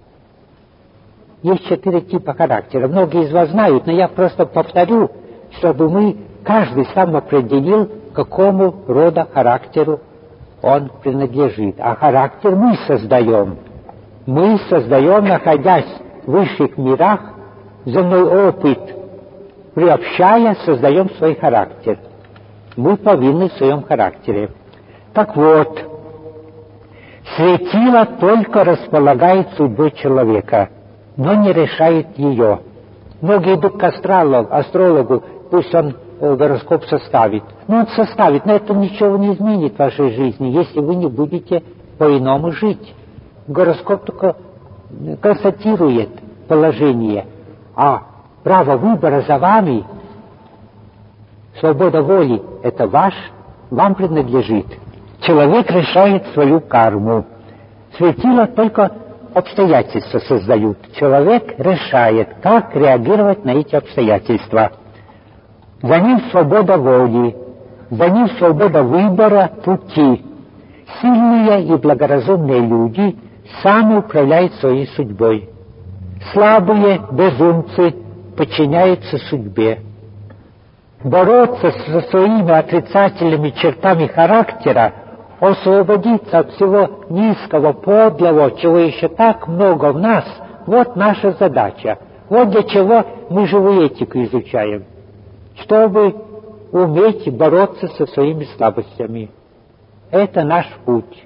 Есть 4 типа характера. Многие из вас знают, но я просто повторю, чтобы мы, каждый сам определил, какому рода характеру он принадлежит. А характер мы создаем. Мы создаем, находясь в высших мирах, земной опыт приобщая, создаем свой характер. Мы повинны в своем характере. Так вот, светило только располагает судьбой человека, но не решает ее. Многие идут к астрологу, пусть он гороскоп составит. Ну, он составит, но это ничего не изменит в вашей жизни, если вы не будете по-иному жить. Гороскоп только констатирует положение, а право выбора за вами, свобода воли — это вам принадлежит. Человек решает свою карму. Светило только обстоятельства создают. Человек решает, как реагировать на эти обстоятельства. За ним свобода воли, за ним свобода выбора пути. Сильные и благоразумные люди сами управляют своей судьбой. Слабые безумцы подчиняются судьбе. Бороться со своими отрицательными чертами характера, освободиться от всего низкого, подлого, чего еще так много в нас, вот наша задача. Вот для чего мы живую этику изучаем. Чтобы уметь бороться со своими слабостями. Это наш путь.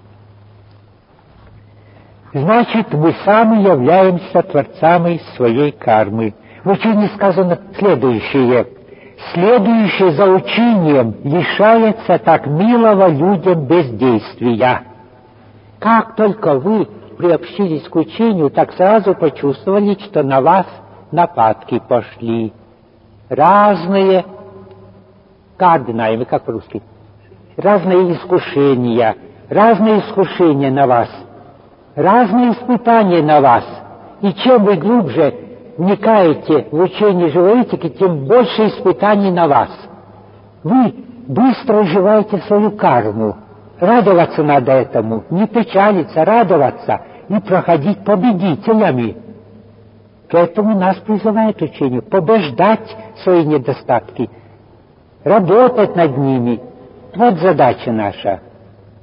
Значит, мы сами являемся творцами своей кармы. В учении сказано следующее. Следующее за учением лишается так милого людям бездействия. Как только вы приобщились к учению, так сразу почувствовали, что на вас нападки пошли. Разные, как по-русски, разные искушения на вас, разные испытания на вас. И чем вы глубже вникаете в учение живой этики, тем больше испытаний на вас. Вы быстро уживаете свою карму. Радоваться надо этому, не печалиться, радоваться и проходить победителями. К этому нас призывает учение, побеждать свои недостатки, работать над ними. Вот задача наша.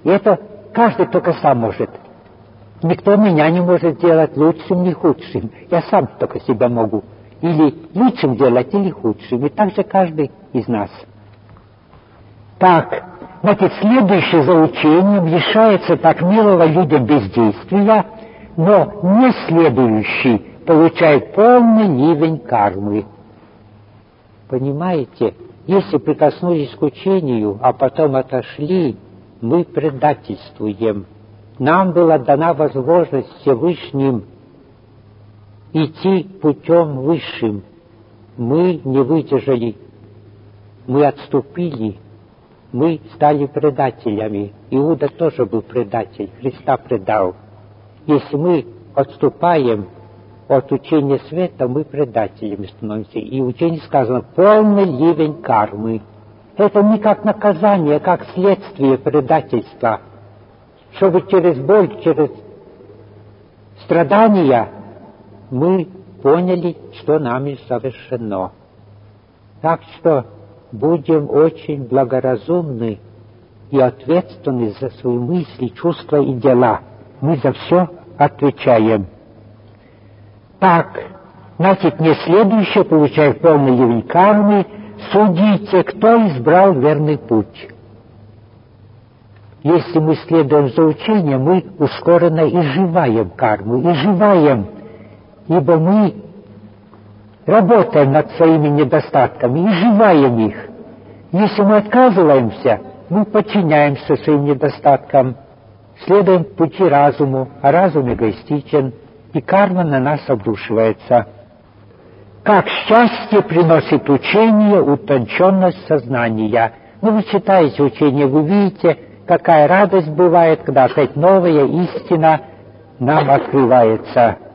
И это каждый только сам может. Никто меня не может сделать лучшим, ни худшим. Я сам только себя могу или лучшим делать, или худшим. И так же каждый из нас. Так, значит, следующее за учением решается так милого людям бездействия, но не следующий получает полный ливень кармы. Понимаете, если прикоснулись к учению, а потом отошли, мы предательствуем. Нам была дана возможность Всевышним идти путем высшим. Мы не выдержали, мы отступили, мы стали предателями. Иуда тоже был предатель, Христа предал. Если мы отступаем от учения света, мы предателями становимся. И учение сказано полный ливень кармы. Это не как наказание, а как следствие предательства. Чтобы через боль, через страдания мы поняли, что нами совершено. Так что будем очень благоразумны и ответственны за свои мысли, чувства и дела. Мы за все отвечаем. Так, значит, не следующее получает полный ливень кармы. Судите, кто избрал верный путь. Если мы следуем за учением, мы ускоренно изживаем карму, изживаем, ибо мы работаем над своими недостатками, изживаем их. Если мы отказываемся, мы подчиняемся своим недостаткам, следуем пути разуму, а разум эгоистичен, и карма на нас обрушивается. Как счастье приносит учение, утонченность сознания. Вы читаете учение, вы видите, какая радость бывает, когда опять новая истина нам открывается.